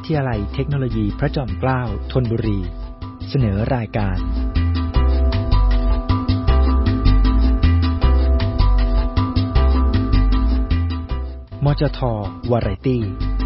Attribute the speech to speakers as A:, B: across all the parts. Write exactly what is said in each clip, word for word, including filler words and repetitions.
A: ทยาลัยเทคโนโลยีพระจอมเกล้าธนบุรีเสนอรายการมจท.วาไรตี้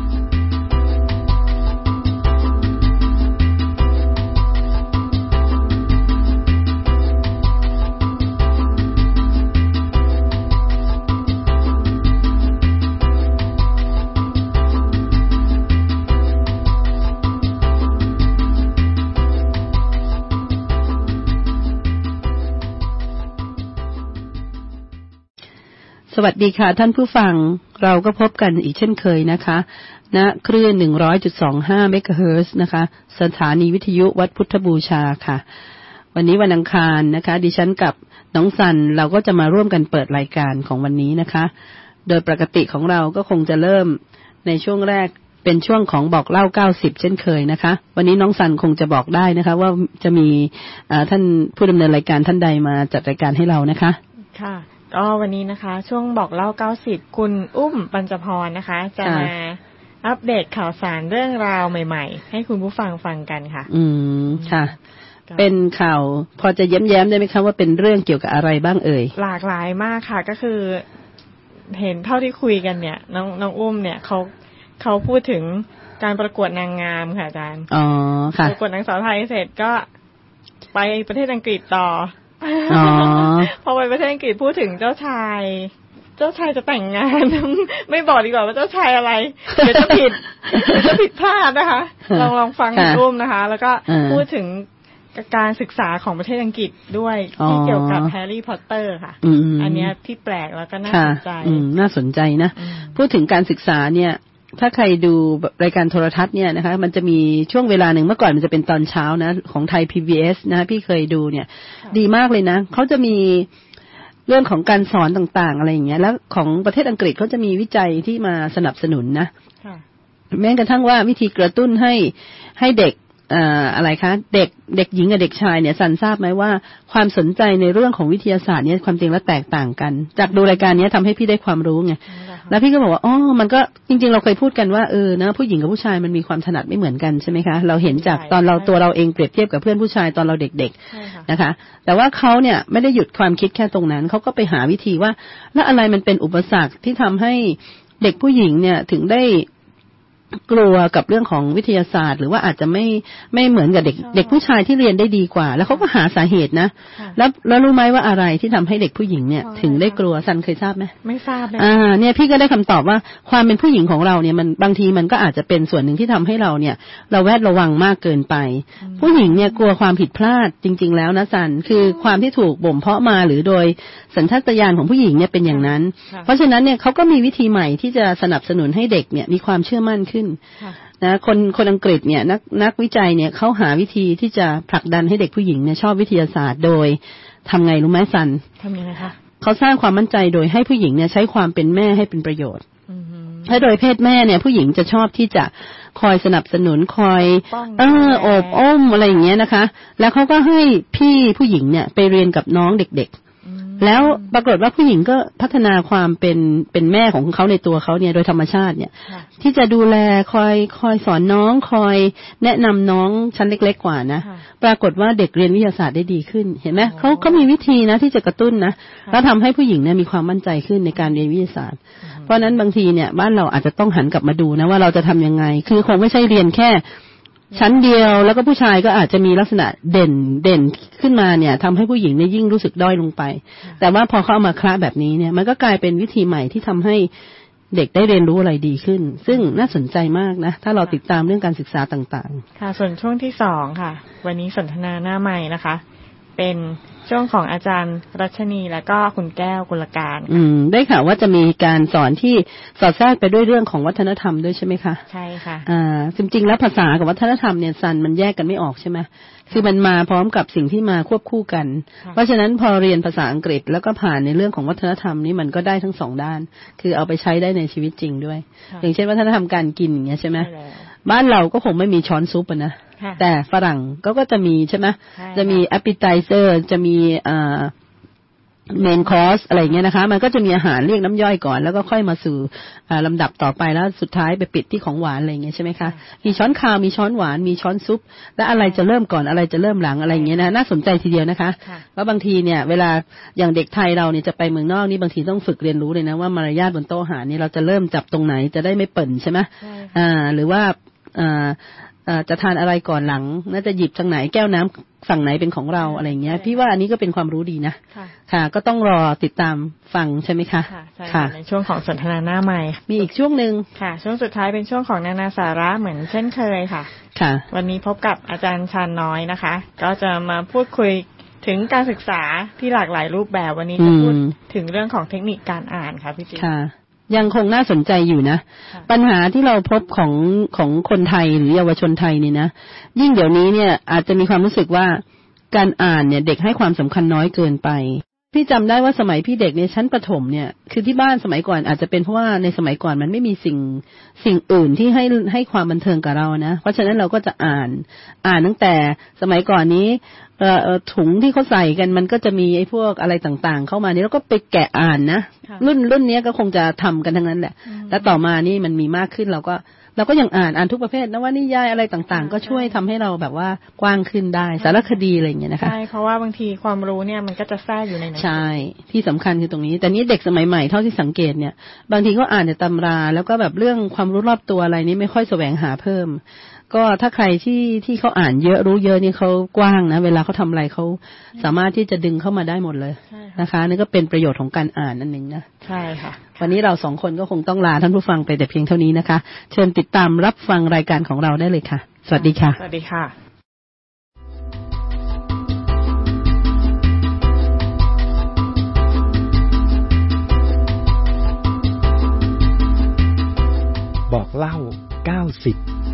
B: สวัสดีค่ะท่านผู้ฟังเราก็พบกันอีกเช่นเคยนะคะณคลื่น หนึ่งร้อยจุดสองห้า เมกะเฮิรตซ์นะคะสถานีวิทยุวัดพุทธบูชาค่ะวันนี้วันอังคารนะคะดิฉันกับน้องสันเราก็จะมาร่วมกันเปิดรายการของวันนี้นะคะโดยปกติของเราก็คงจะเริ่มในช่วงแรกเป็นช่วงของบอกเล่าเก้าสิบเช่นเคยนะคะวันนี้น้องสันคงจะบอกได้นะคะว่าจะมีท่านผู้ดำเนินรายการท่านใดมาจัดรายการให้เรานะคะ
C: ค่ะก็วันนี้นะคะช่วงบอกเล่าเก้าสิบคุณอุ้มปัญจพรนะคะจะมาอัปเดตข่าวสารเรื่องราวใหม่ๆให้คุณผู้ฟังฟังกันค่ะ
B: อืมค่ะเป็นข่าวพอจะแย้มๆได้ไหมคะว่าเป็นเรื่องเกี่ยวกับอะไรบ้างเอ่ย
C: หลากหลายมากค่ะก็คือเห็นเท่าที่คุยกันเนี่ยน้องน้องอุ้มเนี่ยเขาเขาพูดถึงการประกวดนางงามค่ะอาจารย์
B: อ๋อค่ะ
C: ประกวดนางสาวไทยเสร็จก็ไปประเทศอังกฤษต่อ
B: อ๋อ
C: พอไปประเทศอังกฤษพูดถึงเจ้าชายเจ้าชายจะแต่งงานไม่บอกดีกว่าว่าเจ้าชายอะไรเดี๋ยวจะผิดจะผิดพลาดนะคะลองลองฟังร่วมนะคะแล้วก็พูดถึงการศึกษาของประเทศอังกฤษด้วยที่เกี่ยวกับแฮร์รี่พอตเตอร์ค่ะอันนี้ที่แปลกแล้วก็น่าสนใจ
B: น่าสนใจนะพูดถึงการศึกษาเนี่ยถ้าใครดูรายการโทรทัศน์เนี่ยนะคะมันจะมีช่วงเวลาหนึ่งเมื่อก่อนมันจะเป็นตอนเช้านะของไทย พี บี เอส นะพี่เคยดูเนี่ยดีมากเลยนะเขาจะมีเรื่องของการสอนต่างๆอะไรอย่างเงี้ยแล้วของประเทศอังกฤษเขาจะมีวิจัยที่มาสนับสนุนนะแม้กระทั่งว่าวิธีกระตุ้นให้ให้เด็กอ่าอะไรคะเด็กเด็กหญิงกับเด็กชายเนี่ยสันทราบไหมว่าความสนใจในเรื่องของวิทยาศาสตร์เนี่ยความจริงแล้วแตกต่างกันจากดูรายการนี้ทำให้พี่ได้ความรู้ไงแล้วพี่ก็บอกว่าอ๋อมันก็จริงๆเราเคยพูดกันว่าเออนะผู้หญิงกับผู้ชายมันมีความถนัดไม่เหมือนกันใช่ไหมคะเราเห็นจากตอนเราตัวเราเองเปรียบเทียบกับเพื่อนผู้ชายตอนเราเด็กๆนะคะแต่ว่าเขาเนี่ยไม่ได้หยุดความคิดแค่ตรงนั้นเขาก็ไปหาวิธีว่าแล้วอะไรมันเป็นอุปสรรคที่ทำให้เด็กผู้หญิงเนี่ยถึงได้กลัวกับเรื่องของวิทยาศาสตร์หรือว่าอาจจะไม่ไม่เหมือนกับเด็กเด็กผู้ชายที่เรียนได้ดีกว่าแล้วเขาก็หาสาเหตุนะแล้วแล้วรู้ไหมว่าอะไรที่ทำให้เด็กผู้หญิงเนี่ยถึงได้กลัวซันเคยทราบไหม
C: ไม่ทราบเลย
B: อ่าเนี่ยพี่ก็ได้คำตอบว่าความเป็นผู้หญิงของเราเนี่ยมันบางทีมันก็อาจจะเป็นส่วนหนึ่งที่ทำให้เราเนี่ยเราแวดระวังมากเกินไปผู้หญิงเนี่ยกลัวความผิดพลาดจริงๆแล้วนะซันคือความที่ถูกบ่มเพาะมาหรือโดยสัญชาตญาณของผู้หญิงเนี่ยเป็นอย่างนั้นเพราะฉะนั้นเนี่ยเขาก็มีวิธีใหม่ที่จะสนับสนุนให้เด็กเนี่ยมีความเชื่อมั่นขึ้นนะคนคนอังกฤษเนี่ยนักนักวิจัยเนี่ยเขาหาวิธีที่จะผลักดันให้เด็กผู้หญิงเนี่ยชอบวิทยาศาสตร์โดยทำไงรู้ไหมซัน
C: ทำยังไงคะ
B: เขาสร้างความมั่นใจโดยให้ผู้หญิงเนี่ยใช้ความเป็นแม่ให้เป็นประโยชน์ถ้าโดยเพศแม่เนี่ยผู้หญิงจะชอบที่จะคอยสนับสนุนคอยเออโอบอ้อมอะไรอย่างเงี้ยนะคะแล้วเขาก็ให้พี่ผู้หญิงเนี่ยไปเรียนกับน้องเด็กๆแล้วปรากฏว่าผู้หญิงก็พัฒนาความเป็นเป็นแม่ของเขาในตัวเขาเนี่ยโดยธรรมชาติเนี่ยที่จะดูแลคอยคอยสอนน้องคอยแนะนำน้องชั้นเล็กๆกว่านะปรากฏว่าเด็กเรียนวิทยาศาสตร์ได้ดีขึ้นเห็นไหมเขาเขามีวิธีนะที่จะกระตุ้นนะแล้วทำให้ผู้หญิงเนี่ยมีความมั่นใจขึ้นในการเรียนวิทยาศาสตร์เพราะนั้นบางทีเนี่ยบ้านเราอาจจะต้องหันกลับมาดูนะว่าเราจะทำยังไงคือคงไม่ใช่เรียนแค่ชั้นเดียวแล้วก็ผู้ชายก็อาจจะมีลักษณะเด่นเด่นขึ้นมาเนี่ยทำให้ผู้หญิงเนี่ยยิ่งรู้สึกด้อยลงไปแต่ว่าพอเข้ามาคละแบบนี้เนี่ยมันก็กลายเป็นวิธีใหม่ที่ทำให้เด็กได้เรียนรู้อะไรดีขึ้นซึ่งน่าสนใจมากนะถ้าเราติดตามเรื่องการศึกษาต่าง
C: ๆค่ะส่วนช่วงที่สองค่ะวันนี้สนทนาหน้าใหม่นะคะเป็นช่วงของอาจารย์รัชนีและก็คุณแก้วกุลการ
B: อืมได้ข่าวว่าจะมีการสอนที่สอดแทรกไปด้วยเรื่องของวัฒนธรรมด้วยใช่ไหมคะ
C: ใช่ค่ะ
B: อ่าจริงๆแล้วภาษากับวัฒนธรรมเนี่ยซันมันแยกกันไม่ออกใช่ไหมคือมันมาพร้อมกับสิ่งที่มาควบคู่กันเพราะฉะนั้นพอเรียนภาษาอังกฤษแล้วก็ผ่านในเรื่องของวัฒนธรรมนี่มันก็ได้ทั้งสองด้านคือเอาไปใช้ได้ในชีวิตจริงด้วยอย่างเช่นวัฒนธรรมการกินอย่างเงี้ยใช่ไหมบ้านเราก็คงไม่มีช้อนซุปนะแต่ฝรั่งก็ก็จะมีใช่ไหมจะมี appetizer จะมีอ่าเมนคอร์สอะไรเงี้ยนะคะมันก็จะมีอาหารเรียกน้ำย่อยก่อนแล้วก็ค่อยมาสู่ลำดับต่อไปแล้วสุดท้ายไปปิดที่ของหวานอะไรเงี้ยใช่ไหมคะมีช้อนคาวมีช้อนหวานมีช้อนซุปและอะไรจะเริ่มก่อนอะไรจะเริ่มหลังอะไรเงี้ยนะน่าสนใจทีเดียวนะคะแล้วบางทีเนี่ยเวลาอย่างเด็กไทยเราเนี่ยจะไปเมืองนอกนี่บางทีต้องฝึกเรียนรู้เลยนะว่ามารยาทบนโต๊ะอาหารนี่เราจะเริ่มจับตรงไหนจะได้ไม่เปิ่นใช่ไหมอ่าหรือว่าอ่าจะทานอะไรก่อนหลังน่าจะหยิบทางไหนแก้วน้ำฝั่งไหนเป็นของเราอะไรเงี้ยพี่ว่าอันนี้ก็เป็นความรู้ดีนะค่ะก็ต้องรอติดตามฟังใช่ไหมคะ
C: ค่ะในช่วงของสนทนาหน้าใหม่
B: มีอีกช่วงหนึ่ง
C: ค่ะช่วงสุดท้ายเป็นช่วงของนานาสาระเหมือนเช่นเคยค่ะ
B: ค่ะ
C: วันนี้พบกับอาจารย์ชาญน้อยนะคะก็จะมาพูดคุยถึงการศึกษาที่หลากหลายรูปแบบวันนี้จะพูดถึงเรื่องของเทคนิคการอ่านค่ะพี่จิ๊บ
B: ค่ะยังคงน่าสนใจอยู่นะปัญหาที่เราพบของของคนไทยหรือเยาวชนไทยนี่นะยิ่งเดี๋ยวนี้เนี่ยอาจจะมีความรู้สึกว่าการอ่านเนี่ยเด็กให้ความสำคัญน้อยเกินไปพี่จำได้ว่าสมัยพี่เด็กในชั้นประถมเนี่ยคือที่บ้านสมัยก่อนอาจจะเป็นเพราะว่าในสมัยก่อนมันไม่มีสิ่งสิ่งอื่นที่ให้ให้ความบันเทิงกับเรานะเพราะฉะนั้นเราก็จะอ่านอ่านตั้งแต่สมัยก่อนนี้เอ่อถุงที่เขาใส่กันมันก็จะมีไอ้พวกอะไรต่างๆเข้ามานี่แล้วก็ไปแกะอ่านนะรุ่นรุ่นนี้ก็คงจะทำกันทั้งนั้นแหละแล้วต่อมานี่มันมีมากขึ้นเราก็เราก็ยังอ่านอ่านทุกประเภทนวนิยายอะไรต่างๆก็ช่วยทำให้เราแบบว่ากว้างขึ้นได้สารคดีอะไรอย่างเงี้ยนะคะ
C: ใช่เพราะว่าบางทีความรู้เนี่ยมันก็จะแทรกอยู่ในนั้น
B: ใช่ที่สำคัญคือตรงนี้แต่นี้เด็กสมัยใหม่เท่าที่สังเกตเนี่ยบางทีก็อ่านแต่ตำราแล้วก็แบบเรื่องความรู้รอบตัวอะไรนี้ไม่ค่อยแสวงหาเพิ่มก็ถ้าใครที่ที่เขาอ่านเยอะรู้เยอะนี่เขากว้างนะเวลาเขาทำอะไรเขาสามารถที่จะดึงเข้ามาได้หมดเลยนะคะนี่ก็เป็นประโยชน์ของการอ่านนั่นเองนะ
C: ใช่ค่ะ
B: วันนี้เราสองคนก็คงต้องลาท่านผู้ฟังไปแต่เพียงเท่านี้นะคะเชิญติดตามรับฟังรายการของเราได้เลยค่ะสวัสดีค่ะ
C: สวัสดีค่ะ
A: บอกเล่าเก้าสิบ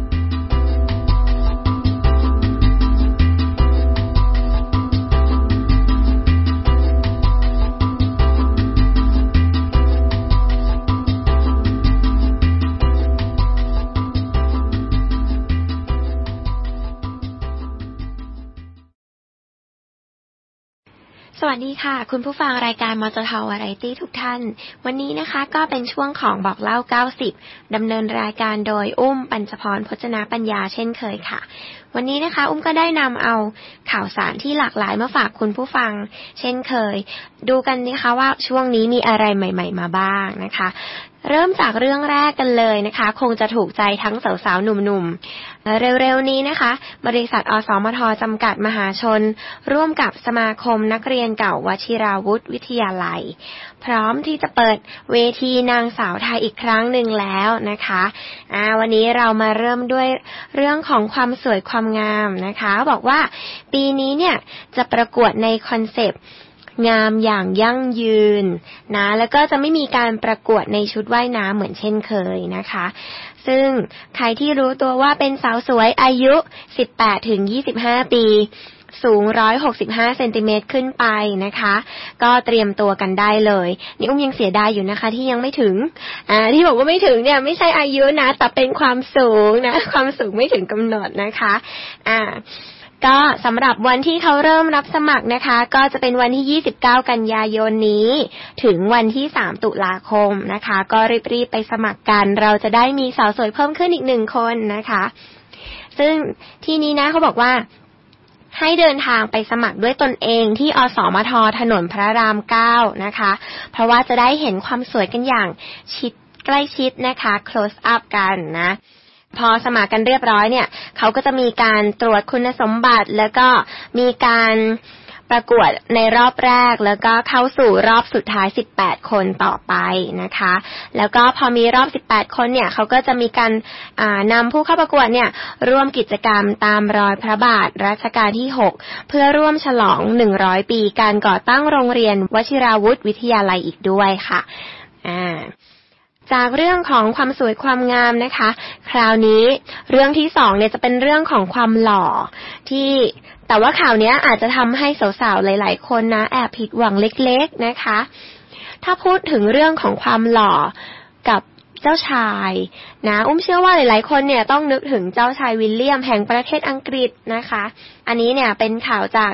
D: สวัสดีค่ะคุณผู้ฟังรายการมจท.วาไรตี้ทุกท่านวันนี้นะคะก็เป็นช่วงของบอกเล่าเก้าสิบดำเนินรายการโดยอุ้มปัญจพรพจนาปัญญาเช่นเคยค่ะวันนี้นะคะอุ้มก็ได้นำเอาข่าวสารที่หลากหลายมาฝากคุณผู้ฟังเช่นเคยดูกันนะคะว่าช่วงนี้มีอะไรใหม่ๆมาบ้างนะคะเริ่มจากเรื่องแรกกันเลยนะคะคงจะถูกใจทั้งสาวๆหนุ่มๆเร็วๆนี้นะคะบริษัทอสมทจำกัดมหาชนร่วมกับสมาคมนักเรียนเก่าวชิราวุธวิทยาลัยพร้อมที่จะเปิดเวทีนางสาวไทยอีกครั้งหนึ่งแล้วนะคะอ่าวันนี้เรามาเริ่มด้วยเรื่องของความสวยความงามนะคะบอกว่าปีนี้เนี่ยจะประกวดในคอนเซปต์งามอย่างยั่งยืนนะแล้วก็จะไม่มีการประกวดในชุดว่ายน้ำเหมือนเช่นเคยนะคะซึ่งใครที่รู้ตัวว่าเป็นสาวสวยอายุสิบแปดถึงยี่สิบห้าปีสูงหนึ่งร้อยหกสิบห้าเซนติเมตรขึ้นไปนะคะก็เตรียมตัวกันได้เลยนี่อุ้มยังเสียดายอยู่นะคะที่ยังไม่ถึงอ่าที่บอกว่าไม่ถึงเนี่ยไม่ใช่อายุนะแต่เป็นความสูงนะความสูงไม่ถึงกำหนดนะคะอ่าก็สำหรับวันที่เขาเริ่มรับสมัครนะคะก็จะเป็นวันที่ยี่สิบเก้ากันยายนนี้ถึงวันที่สามตุลาคมนะคะก็รีบๆไปสมัครกันเราจะได้มีสาวสวยเพิ่มขึ้นอีกหนึ่งคนนะคะซึ่งที่นี้นะเขาบอกว่าให้เดินทางไปสมัครด้วยตนเองที่อสมทถนนพระรามเก้านะคะเพราะว่าจะได้เห็นความสวยกันอย่างชิดใกล้ชิดนะคะ close up กันนะพอสมัครกันเรียบร้อยเนี่ยเขาก็จะมีการตรวจคุณสมบัติแล้วก็มีการประกวดในรอบแรกแล้วก็เข้าสู่รอบสุดท้ายสิบแปดคนต่อไปนะคะแล้วก็พอมีรอบสิบแปดคนเนี่ยเขาก็จะมีการอ่านำผู้เข้าประกวดเนี่ยร่วมกิจกรรมตามรอยพระบาทรัชกาลที่หกเพื่อร่วมฉลองหนึ่งร้อยปีการก่อตั้งโรงเรียนวชิราวุธวิทยาลัยอีกด้วยค่ะอ่าจากเรื่องของความสวยความงามนะคะคราวนี้เรื่องที่สองเนี่ยจะเป็นเรื่องของความหล่อที่แต่ว่าข่าวนี้อาจจะทำให้สาวๆหลายๆคนนะแอบผิดหวังเล็กๆนะคะถ้าพูดถึงเรื่องของความหล่อกับเจ้าชายนะอุ้มเชื่อว่าหลายๆคนเนี่ยต้องนึกถึงเจ้าชายวิลเลียมแห่งประเทศอังกฤษนะคะอันนี้เนี่ยเป็นข่าวจาก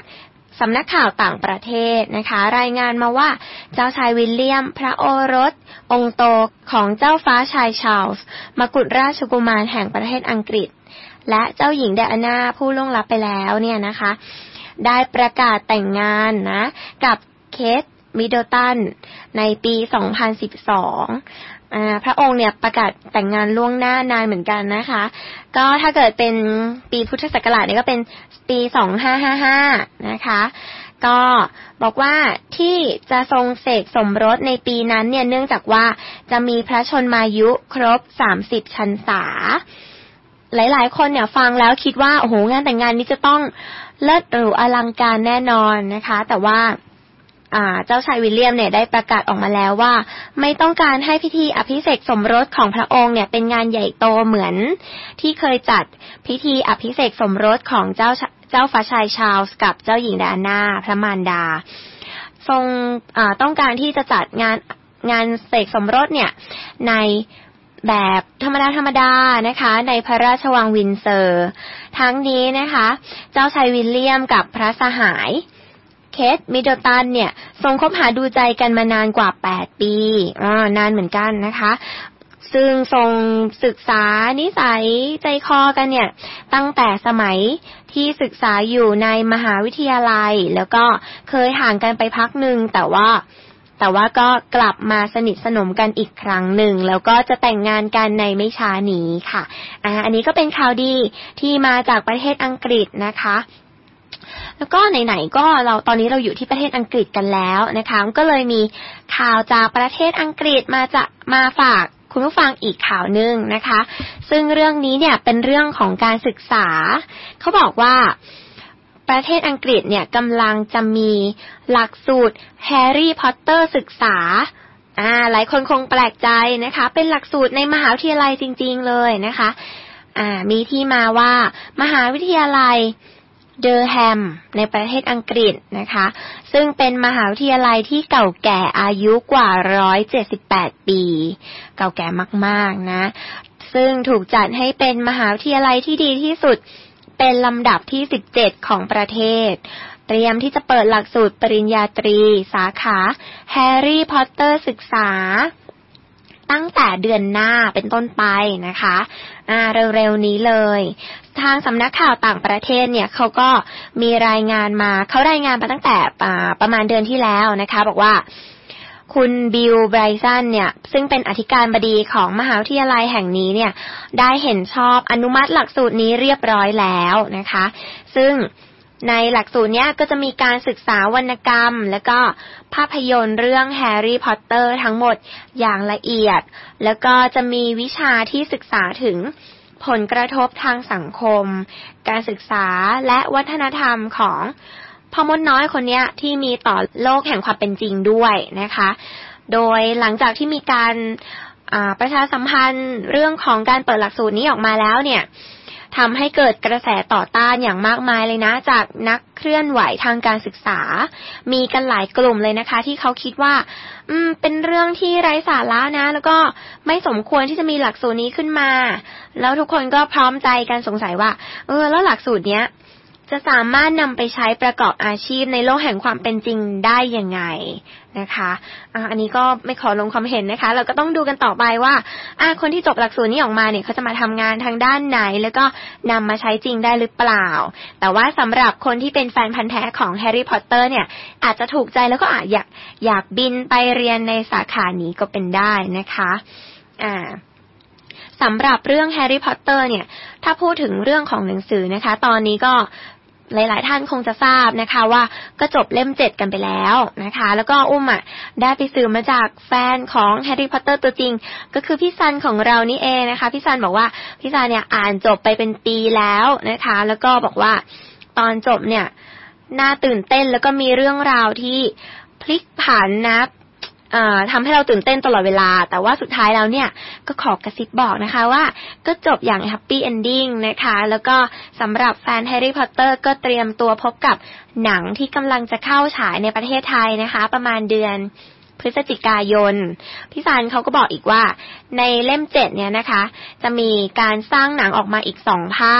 D: สำนักข่าวต่างประเทศนะคะรายงานมาว่าเจ้าชายวิลเลียมพระโอรสองค์โตของเจ้าฟ้าชายชาร์ลส์มกุฎราชกุมารแห่งประเทศอังกฤษและเจ้าหญิงไดอาน่าผู้ล่วงลับไปแล้วเนี่ยนะคะได้ประกาศแต่งงานนะกับเคทมิดเดิลตันในปีสองพันสิบสองอ่าพระองค์เนี่ยประกาศแต่งงานล่วงหน้านานเหมือนกันนะคะก็ถ้าเกิดเป็นปีพุทธศักราชเนี่ยก็เป็นปีสองพันห้าร้อยห้าสิบห้านะคะก็บอกว่าที่จะทรงเสกสมรสในปีนั้นเนี่ยเนื่องจากว่าจะมีพระชนมายุครบสามสิบพรรษาหลายๆคนเนี่ยฟังแล้วคิดว่าโอ้โหงานแต่งงานนี้จะต้องเลิศหรูอลังการแน่นอนนะคะแต่ว่าอ่าเจ้าชายวิลเลียมเนี่ยได้ประกาศออกมาแล้วว่าไม่ต้องการให้พิธีอภิเษกสมรสของพระองค์เนี่ยเป็นงานใหญ่โตเหมือนที่เคยจัดพิธีอภิเษกสมรสของเจ้าเจ้าฟ้าชายชาร์ลส์กับเจ้าหญิงไดอาน่าพระมารดาทรงอ่าต้องการที่จะจัดงานงานเสกสมรสเนี่ยในแบบธรรมดาธรรมดานะคะในพระราชวังวินเซอร์ทั้งนี้นะคะเจ้าชายวิลเลียมกับพระสหายเคทมิดเดิลตันเนี่ยทรงคบหาดูใจกันมานานกว่าแปดปีอ่านานเหมือนกันนะคะซึ่งทรงศึกษานิสัยใจคอกันเนี่ยตั้งแต่สมัยที่ศึกษาอยู่ในมหาวิทยาลัยแล้วก็เคยห่างกันไปพักหนึ่งแต่ว่าแต่ว่าก็กลับมาสนิทสนมกันอีกครั้งหนึ่งแล้วก็จะแต่งงานกันในไม่ช้านี้ค่ะอ่าอันนี้ก็เป็นข่าวดีที่มาจากประเทศอังกฤษนะคะแล้วก็ไหนๆก็เราตอนนี้เราอยู่ที่ประเทศอังกฤษกันแล้วนะคะก็เลยมีข่าวจากประเทศอังกฤษมาจะมาฝากคุณผู้ฟังอีกข่าวนึงนะคะซึ่งเรื่องนี้เนี่ยเป็นเรื่องของการศึกษาเขาบอกว่าประเทศอังกฤษเนี่ยกำลังจะมีหลักสูตรแฮร์รี่พอตเตอร์ศึกษาอ่าหลายคนคงแปลกใจนะคะเป็นหลักสูตรในมหาวิทยาลัยจริงๆเลยนะคะอ่ามีที่มาว่ามหาวิทยาลัยเดอร์แฮมในประเทศอังกฤษนะคะซึ่งเป็นมหาวิทยาลัยที่เก่าแก่อายุกว่าหนึ่งร้อยเจ็ดสิบแปดปีเก่าแก่มากๆนะซึ่งถูกจัดให้เป็นมหาวิทยาลัยที่ดีที่สุดเป็นลำดับที่สิบเจ็ดของประเทศเตรียมที่จะเปิดหลักสูตรปริญญาตรีสาขาแฮร์รี่พอตเตอร์ศึกษาตั้งแต่เดือนหน้าเป็นต้นไปนะคะอ่าเร็วๆนี้เลยทางสำนักข่าวต่างประเทศเนี่ยเขาก็มีรายงานมาเขารายงานมาตั้งแต่ประมาณเดือนที่แล้วนะคะบอกว่าคุณบิลไบรซันเนี่ยซึ่งเป็นอธิการบดีของมหาวิทยาลัยแห่งนี้เนี่ยได้เห็นชอบอนุมัติหลักสูตรนี้เรียบร้อยแล้วนะคะซึ่งในหลักสูตรเนี้ยก็จะมีการศึกษาวรรณกรรมแล้วก็ภาพยนตร์เรื่องแฮร์รี่พอตเตอร์ทั้งหมดอย่างละเอียดแล้วก็จะมีวิชาที่ศึกษาถึงผลกระทบทางสังคมการศึกษาและวัฒนธรรมของพ่อมดน้อยคนนี้ที่มีต่อโลกแห่งความเป็นจริงด้วยนะคะโดยหลังจากที่มีการประชาสัมพันธ์เรื่องของการเปิดหลักสูตรนี้ออกมาแล้วเนี่ยทำให้เกิดกระแสต่อต้านอย่างมากมายเลยนะจากนักเคลื่อนไหวทางการศึกษามีกันหลายกลุ่มเลยนะคะที่เขาคิดว่าอืมเป็นเรื่องที่ไร้สาระนะแล้วก็ไม่สมควรที่จะมีหลักสูตรนี้ขึ้นมาแล้วทุกคนก็พร้อมใจกันสงสัยว่าเออแล้วหลักสูตรเนี้ยจะสามารถนำไปใช้ประกอบอาชีพในโลกแห่งความเป็นจริงได้ยังไงนะคะอ่าอันนี้ก็ไม่ขอลงความเห็นนะคะเราก็ต้องดูกันต่อไปว่าอ่าคนที่จบหลักสูตรนี้ออกมาเนี่ยเขาจะมาทำงานทางด้านไหนแล้วก็นำมาใช้จริงได้หรือเปล่าแต่ว่าสำหรับคนที่เป็นแฟนพันธุ์แท้ของแฮร์รี่พอตเตอร์เนี่ยอาจจะถูกใจแล้วก็อาจอยากอยากบินไปเรียนในสาขานี้ก็เป็นได้นะคะอ่าสำหรับเรื่องแฮร์รี่พอตเตอร์เนี่ยถ้าพูดถึงเรื่องของหนังสือนะคะตอนนี้ก็หลายๆท่านคงจะทราบนะคะว่าก็จบเล่มเจ็ดกันไปแล้วนะคะแล้วก็อุ้มอ่ะได้ไปสืบมาจากแฟนของแฮร์รี่พอตเตอร์ตัวจริงก็คือพี่ซันของเรานี่เองนะคะพี่ซันบอกว่าพี่ซันเนี่ยอ่านจบไปเป็นปีแล้วนะคะแล้วก็บอกว่าตอนจบเนี่ยน่าตื่นเต้นแล้วก็มีเรื่องราวที่พลิกผันนะเอ่อทำให้เราตื่นเต้นตลอดเวลาแต่ว่าสุดท้ายแล้วเนี่ยก็ขอกระซิบบอกนะคะว่าก็จบอย่างแฮปปี้เอนดิ้งนะคะแล้วก็สำหรับแฟนแฮร์รี่พอตเตอร์ก็เตรียมตัวพบกับหนังที่กำลังจะเข้าฉายในประเทศไทยนะคะประมาณเดือนพฤศจิกายนพี่ซันเขาก็บอกอีกว่าในเล่มเจ็ดเนี่ยนะคะจะมีการสร้างหนังออกมาอีกสองภาค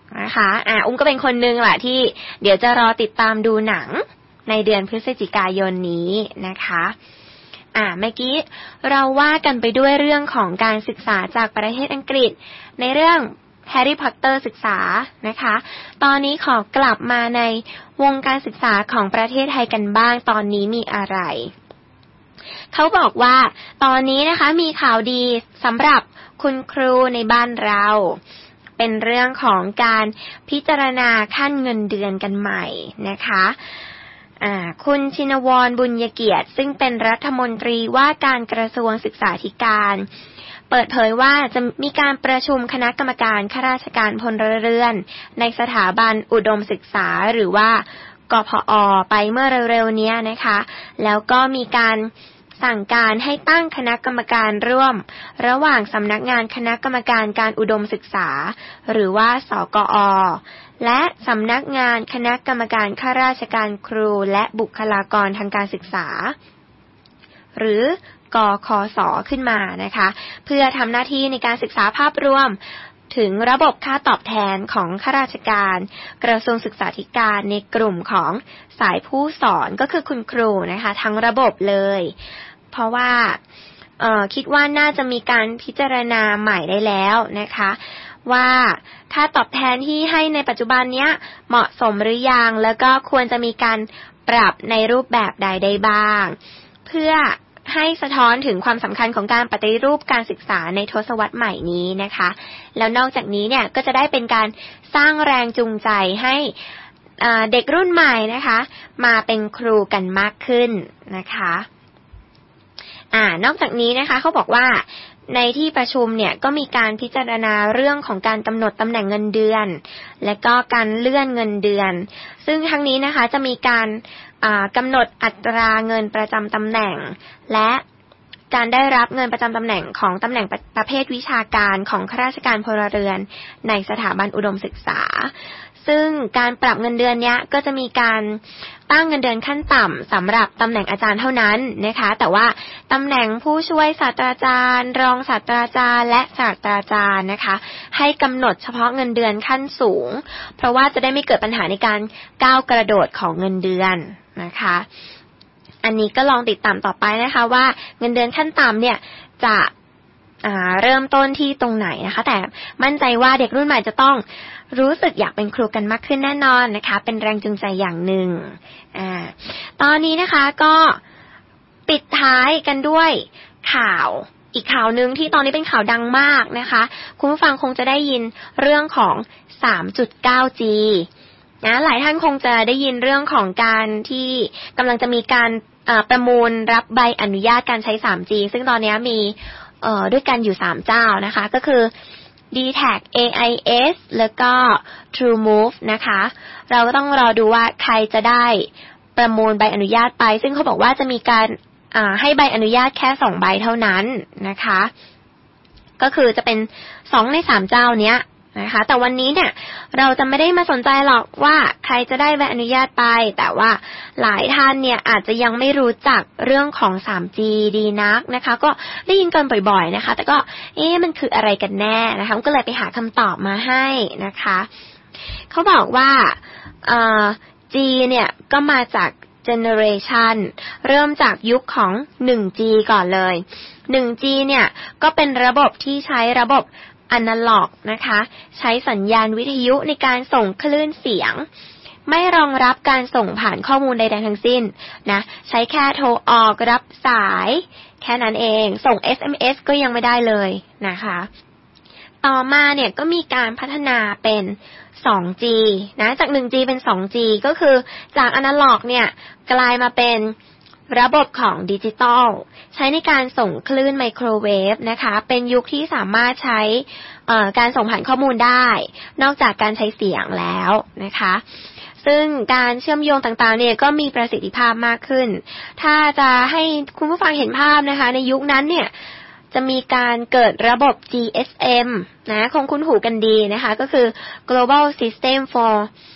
D: นะคะอ่ะอุ้มก็เป็นคนนึงแหละที่เดี๋ยวจะรอติดตามดูหนังในเดือนพฤศจิกายนนี้นะคะอ่ะเมื่อกี้เราว่ากันไปด้วยเรื่องของการศึกษาจากประเทศอังกฤษในเรื่องแฮร์รี่พอตเตอร์ศึกษานะคะตอนนี้ขอกลับมาในวงการศึกษาของประเทศไทยกันบ้างตอนนี้มีอะไรเขาบอกว่าตอนนี้นะคะมีข่าวดีสำหรับคุณครูในบ้านเราเป็นเรื่องของการพิจารณาขั้นเงินเดือนกันใหม่นะคะอ่าคุณชินวรบุญเกียรติซึ่งเป็นรัฐมนตรีว่าการกระทรวงศึกษาธิการเปิดเผยว่าจะมีการประชุมคณะกรรมการข้าราชการพลเรือนในสถาบันอุดมศึกษาหรือว่ากพอ.ไปเมื่อเร็วๆนี้นะคะแล้วก็มีการสั่งการให้ตั้งคณะกรรมการร่วมระหว่างสำนักงานคณะกรรมการการอุดมศึกษาหรือว่าสกอ.และสำนักงานคณะกรรมการข้าราชการครูและบุคลากรทางการศึกษาหรือกคศ.ขึ้นมานะคะเพื่อทำหน้าที่ในการศึกษาภาพรวมถึงระบบค่าตอบแทนของข้าราชการกระทรวงศึกษาธิการในกลุ่มของสายผู้สอนก็คือคุณครูนะคะทั้งระบบเลยเพราะว่าเอ่อคิดว่าน่าจะมีการพิจารณาใหม่ได้แล้วนะคะว่าค่าตอบแทนที่ให้ในปัจจุบันเนี้ยเหมาะสมหรือยังแล้วก็ควรจะมีการปรับในรูปแบบใดได้บ้างเพื่อให้สะท้อนถึงความสำคัญของการปฏิรูปการศึกษาในทศวรรษใหม่นี้นะคะแล้วนอกจากนี้เนี่ยก็จะได้เป็นการสร้างแรงจูงใจให้เด็กรุ่นใหม่นะคะมาเป็นครูกันมากขึ้นนะคะอ่านอกจากนี้นะคะเขาบอกว่าในที่ประชุมเนี่ยก็มีการพิจารณาเรื่องของการกำหนดตำแหน่งเงินเดือนและก็การเลื่อนเงินเดือนซึ่งทั้งนี้นะคะจะมีการกำหนดอัตราเงินประจำตำแหน่งและการได้รับเงินประจำตำแหน่งของตำแหน่งประเภทวิชาการของข้าราชการพลเรือนในสถาบันอุดมศึกษาซึ่งการปรับเงินเดือนเนี้ยก็จะมีการตั้งเงินเดือนขั้นต่ำสำหรับตำแหน่งอาจารย์เท่านั้นนะคะแต่ว่าตำแหน่งผู้ช่วยศาสตราจารย์รองศาสตราจารย์และศาสตราจารย์นะคะให้กำหนดเฉพาะเงินเดือนขั้นสูงเพราะว่าจะได้ไม่เกิดปัญหาในการก้าวกระโดดของเงินเดือนนะคะอันนี้ก็ลองติดตามต่อไปนะคะว่าเงินเดือนขั้นต่ำเนี่ยจะอ่าเริ่มต้นที่ตรงไหนนะคะแต่มั่นใจว่าเด็กรุ่นใหม่จะต้องรู้สึกอยากเป็นครูกันมากขึ้นแน่นอนนะคะเป็นแรงจูงใจอย่างหนึ่งอ่าตอนนี้นะคะก็ปิดท้ายกันด้วยข่าวอีกข่าวนึงที่ตอนนี้เป็นข่าวดังมากนะคะคุณผู้ฟังคงจะได้ยินเรื่องของ สามจุดเก้าจี นะหลายท่านคงจะได้ยินเรื่องของการที่กำลังจะมีการประมูลรับใบอนุญาตการใช้ ทรีจี ซึ่งตอนนี้มีเอ่อด้วยกันอยู่สามเจ้านะคะก็คือ ดี แท็ก เอ ไอ เอส แล้วก็ TrueMove นะคะเราก็ต้องรอดูว่าใครจะได้ประมูลใบอนุญาตไปซึ่งเขาบอกว่าจะมีการอ่าให้ใบอนุญาตแค่สองใบเท่านั้นนะคะก็คือจะเป็นสองในสามเจ้าเนี้ยนะคะแต่วันนี้เนี่ยเราจะไม่ได้มาสนใจหรอกว่าใครจะได้ใบอนุญาตไปแต่ว่าหลายท่านเนี่ยอาจจะยังไม่รู้จักเรื่องของ ทรีจี ดีนักนะคะก็ได้ยินกันบ่อยๆนะคะแต่ก็เอ๊ะมันคืออะไรกันแน่นะคะก็เลยไปหาคำตอบมาให้นะคะเขาบอกว่าเอ่อ G เนี่ยก็มาจาก generation เริ่มจากยุคของ หนึ่งจี ก่อนเลย หนึ่งจี เนี่ยก็เป็นระบบที่ใช้ระบบอนาล็อกนะคะใช้สัญญาณวิทยุในการส่งคลื่นเสียงไม่รองรับการส่งผ่านข้อมูลใดๆทั้งสิ้นนะใช้แค่โทรออกรับสายแค่นั้นเองส่ง เอส เอ็ม เอส ก็ยังไม่ได้เลยนะคะต่อมาเนี่ยก็มีการพัฒนาเป็น สองจี นะจาก หนึ่งจี เป็น สองจี ก็คือจากอนาล็อกเนี่ยกลายมาเป็นระบบของดิจิตอลใช้ในการส่งคลื่นไมโครเวฟนะคะเป็นยุคที่สามารถใช้การส่งผ่านข้อมูลได้นอกจากการใช้เสียงแล้วนะคะซึ่งการเชื่อมโยงต่างๆเนี่ยก็มีประสิทธิภาพมากขึ้นถ้าจะให้คุณผู้ฟังเห็นภาพนะคะในยุคนั้นเนี่ยจะมีการเกิดระบบ จี เอส เอ็ม นะคงคุ้นหูกันดีนะคะก็คือ Global System for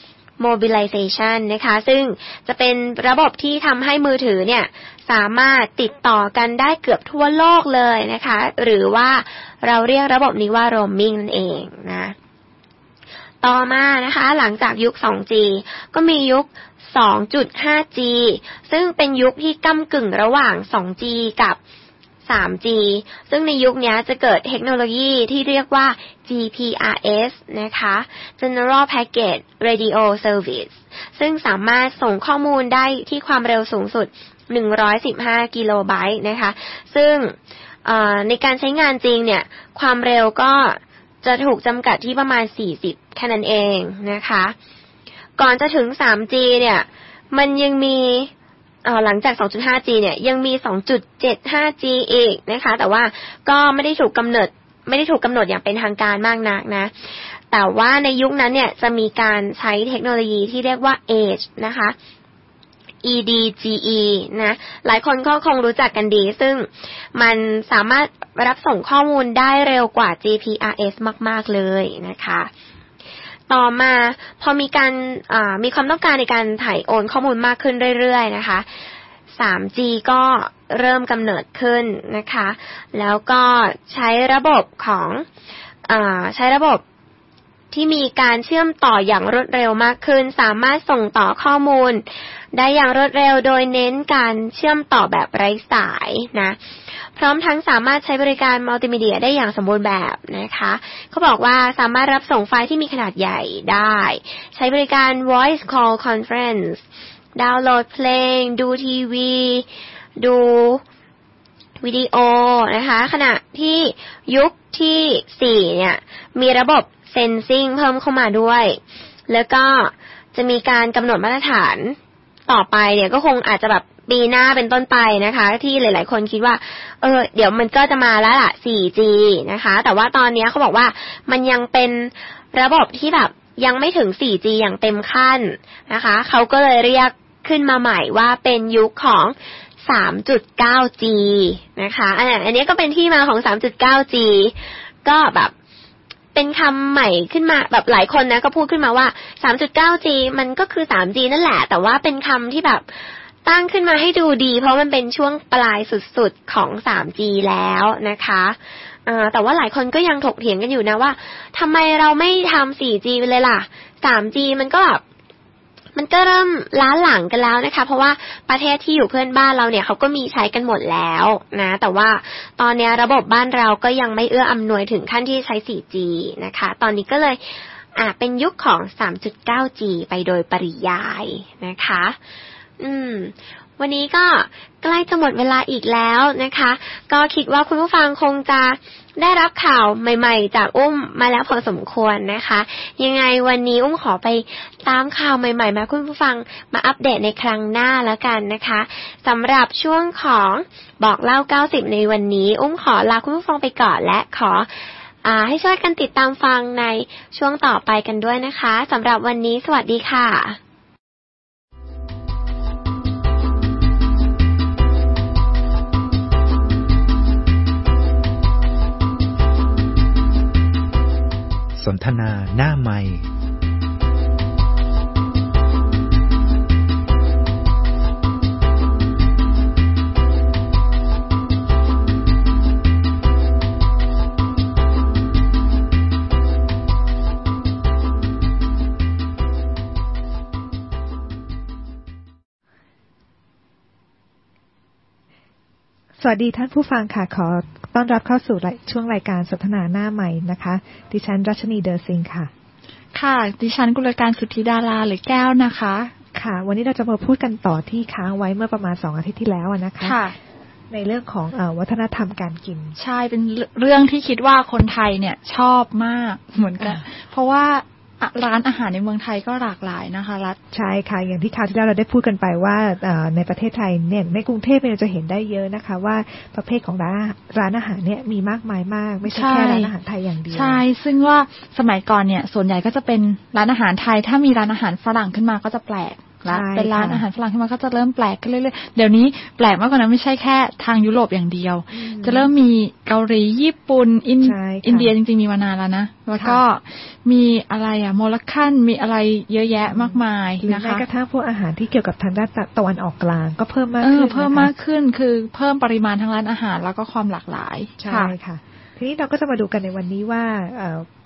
D: Mobilization นะคะซึ่งจะเป็นระบบที่ทำให้มือถือเนี่ยสามารถติดต่อกันได้เกือบทั่วโลกเลยนะคะหรือว่าเราเรียกระบบนี้ว่า roaming นั่นเองนะต่อมานะคะหลังจากยุค สองจี ก็มียุค สองจุดห้าจี ซึ่งเป็นยุคที่ก้ำกึ่งระหว่าง สองจี กับ สามจี ซึ่งในยุคนี้จะเกิดเทคโนโลยีที่เรียกว่า จี พี อาร์ เอส นะคะ General Packet Radio Service ซึ่งสามารถส่งข้อมูลได้ที่ความเร็วสูงสุดหนึ่งร้อยสิบห้ากิโลไบต์นะคะซึ่งในการใช้งานจริงเนี่ยความเร็วก็จะถูกจำกัดที่ประมาณสี่สิบแค่นั้นเองนะคะก่อนจะถึง สามจี เนี่ยมันยังมีเอ่อหลังจาก สองจุดห้าจี เนี่ยยังมี สองจุดเจ็ดห้าจี อีกนะคะแต่ว่าก็ไม่ได้ถูกกำหนดไม่ได้ถูกกำหนดอย่างเป็นทางการมากนักนะแต่ว่าในยุคนั้นเนี่ยจะมีการใช้เทคโนโลยีที่เรียกว่า เอ จี นะคะ อี ดี จี อี นะหลายคนก็คงรู้จักกันดีซึ่งมันสามารถรับส่งข้อมูลได้เร็วกว่า จี พี อาร์ เอส มากๆเลยนะคะต่อมาพอมีการมีความต้องการในการถ่ายโอนข้อมูลมากขึ้นเรื่อยๆนะคะ สามจี ก็เริ่มกำเนิดขึ้นนะคะแล้วก็ใช้ระบบของอ่าใช้ระบบที่มีการเชื่อมต่ออย่างรวดเร็วมากขึ้นสามารถส่งต่อข้อมูลได้อย่างรวดเร็วโดยเน้นการเชื่อมต่อแบบไร้สายนะพร้อมทั้งสามารถใช้บริการมัลติมีเดียได้อย่างสมบูรณ์แบบนะคะเขาบอกว่าสามารถรับส่งไฟล์ที่มีขนาดใหญ่ได้ใช้บริการ voice call conference ดาวน์โหลดเพลงดูทีวีดูวิดีโอนะคะขณะที่ยุคที่สี่เนี่ยมีระบบเซนซิงเพิ่มเข้ามาด้วยแล้วก็จะมีการกำหนดมาตรฐานต่อไปเนี่ยก็คงอาจจะแบบปีหน้าเป็นต้นไปนะคะที่หลายๆคนคิดว่าเออเดี๋ยวมันก็จะมาแล้วล่ะ โฟร์จี นะคะแต่ว่าตอนนี้เขาบอกว่ามันยังเป็นระบบที่แบบยังไม่ถึง โฟร์จี อย่างเต็มขั้นนะคะเขาก็เลยเรียกขึ้นมาใหม่ว่าเป็นยุคของ สามจุดเก้าจี นะคะอันนี้ก็เป็นที่มาของ สามจุดเก้าจี ก็แบบเป็นคำใหม่ขึ้นมาแบบหลายคนนะก็พูดขึ้นมาว่า สามจุดเก้าจี มันก็คือ สามจี นั่นแหละแต่ว่าเป็นคำที่แบบตั้งขึ้นมาให้ดูดีเพราะมันเป็นช่วงปลายสุดๆของ สามจี แล้วนะคะเอ่อแต่ว่าหลายคนก็ยังถกเถียงกันอยู่นะว่าทำไมเราไม่ทำ โฟร์จี ไปเลยล่ะ สามจี มันก็แบบมันก็เริ่มล้าหลังกันแล้วนะคะเพราะว่าประเทศที่อยู่เพื่อนบ้านเราเนี่ยเขาก็มีใช้กันหมดแล้วนะแต่ว่าตอนนี้ระบบบ้านเราก็ยังไม่เอื้ออำนวยถึงขั้นที่ใช้ โฟร์จี นะคะตอนนี้ก็เลยอ่ะเป็นยุคของ สามจุดเก้าจี ไปโดยปริยายนะคะอืมวันนี้ก็ใกล้จะหมดเวลาอีกแล้วนะคะก็คิดว่าคุณผู้ฟังคงจะได้รับข่าวใหม่ๆจากอุ้มมาแล้วพอสมควรนะคะยังไงวันนี้อุ้มขอไปตามข่าวใหม่ๆมาคุณผู้ฟังมาอัปเดตในครั้งหน้าแล้วกันนะคะสำหรับช่วงของบอกเล่าเก้าสิบในวันนี้อุ้มขอลาคุณผู้ฟังไปก่อนและขออ่าให้ช่วยกันติดตามฟังในช่วงต่อไปกันด้วยนะคะสำหรับวันนี้สวัสดีค่ะ
A: สนทนาหน้าไมค์
E: สวัสดีท่านผู้ฟังค่ะขอต้อนรับเข้าสู่ช่วงรายการสนทนาหน้าใหม่นะคะดิฉันรัชนีเดอซิงค่ะ
F: ค่ะดิฉันกุลการสุทธิดาราหรือแก้วนะคะ
E: ค่ะวันนี้เราจะมาพูดกันต่อที่ค้างไว้เมื่อประมาณสองอาทิตย์ที่แล้วนะคะ
F: ค่ะ
E: ในเรื่องของเอ่อวัฒนธรรมการกิน
F: ใช่เป็นเรื่องที่คิดว่าคนไทยเนี่ยชอบมากเหมือนกันเพราะว่าร้านอาหารในเมืองไทยก็หลากหลายนะคะรัฐ
E: ใช่ค่ะอย่างที่คราวที่แล้วเราได้พูดกันไปว่าในประเทศไทยเนี่ยในกรุงเทพเราจะเห็นได้เยอะนะคะว่าประเภทของร้านร้านอาหารเนี่ยมีมากมายมากไม่ใช่แค่ร้านอาหารไทยอย่างเดียว
F: ใช่ซึ่งว่าสมัยก่อนเนี่ยส่วนใหญ่ก็จะเป็นร้านอาหารไทยถ้ามีร้านอาหารฝรั่งขึ้นมาก็จะแปลกแล้วเป็นร้านอาหารฝรั่งขึ้นมาก็จะเริ่มแปลกขึ้นเรื่อยๆเดี๋ยวนี้แปลกมากกว่านั้นไม่ใช่แค่ทางยุโรปอย่างเดียวจะเริ่มมีเกาหลีญี่ปุ่นอินอินเดียจริงๆมีมานานแล้วนะแล้วก็มีอะไรอะโมร็อกกันมีอะไรเยอะแยะมากมายนะคะ
E: หรือแม้กระทั่งพวกอาหารที่เกี่ยวกับทางด้านตะวันออกกลางก็เพิ่มมากขึ้น
F: เพิ่มมากขึ้นคือเพิ่มปริมาณทางร้านอาหารแล้วก็ความหลากหลาย
E: ใช่ค่ะทีนี้เราก็จะมาดูกันในวันนี้ว่า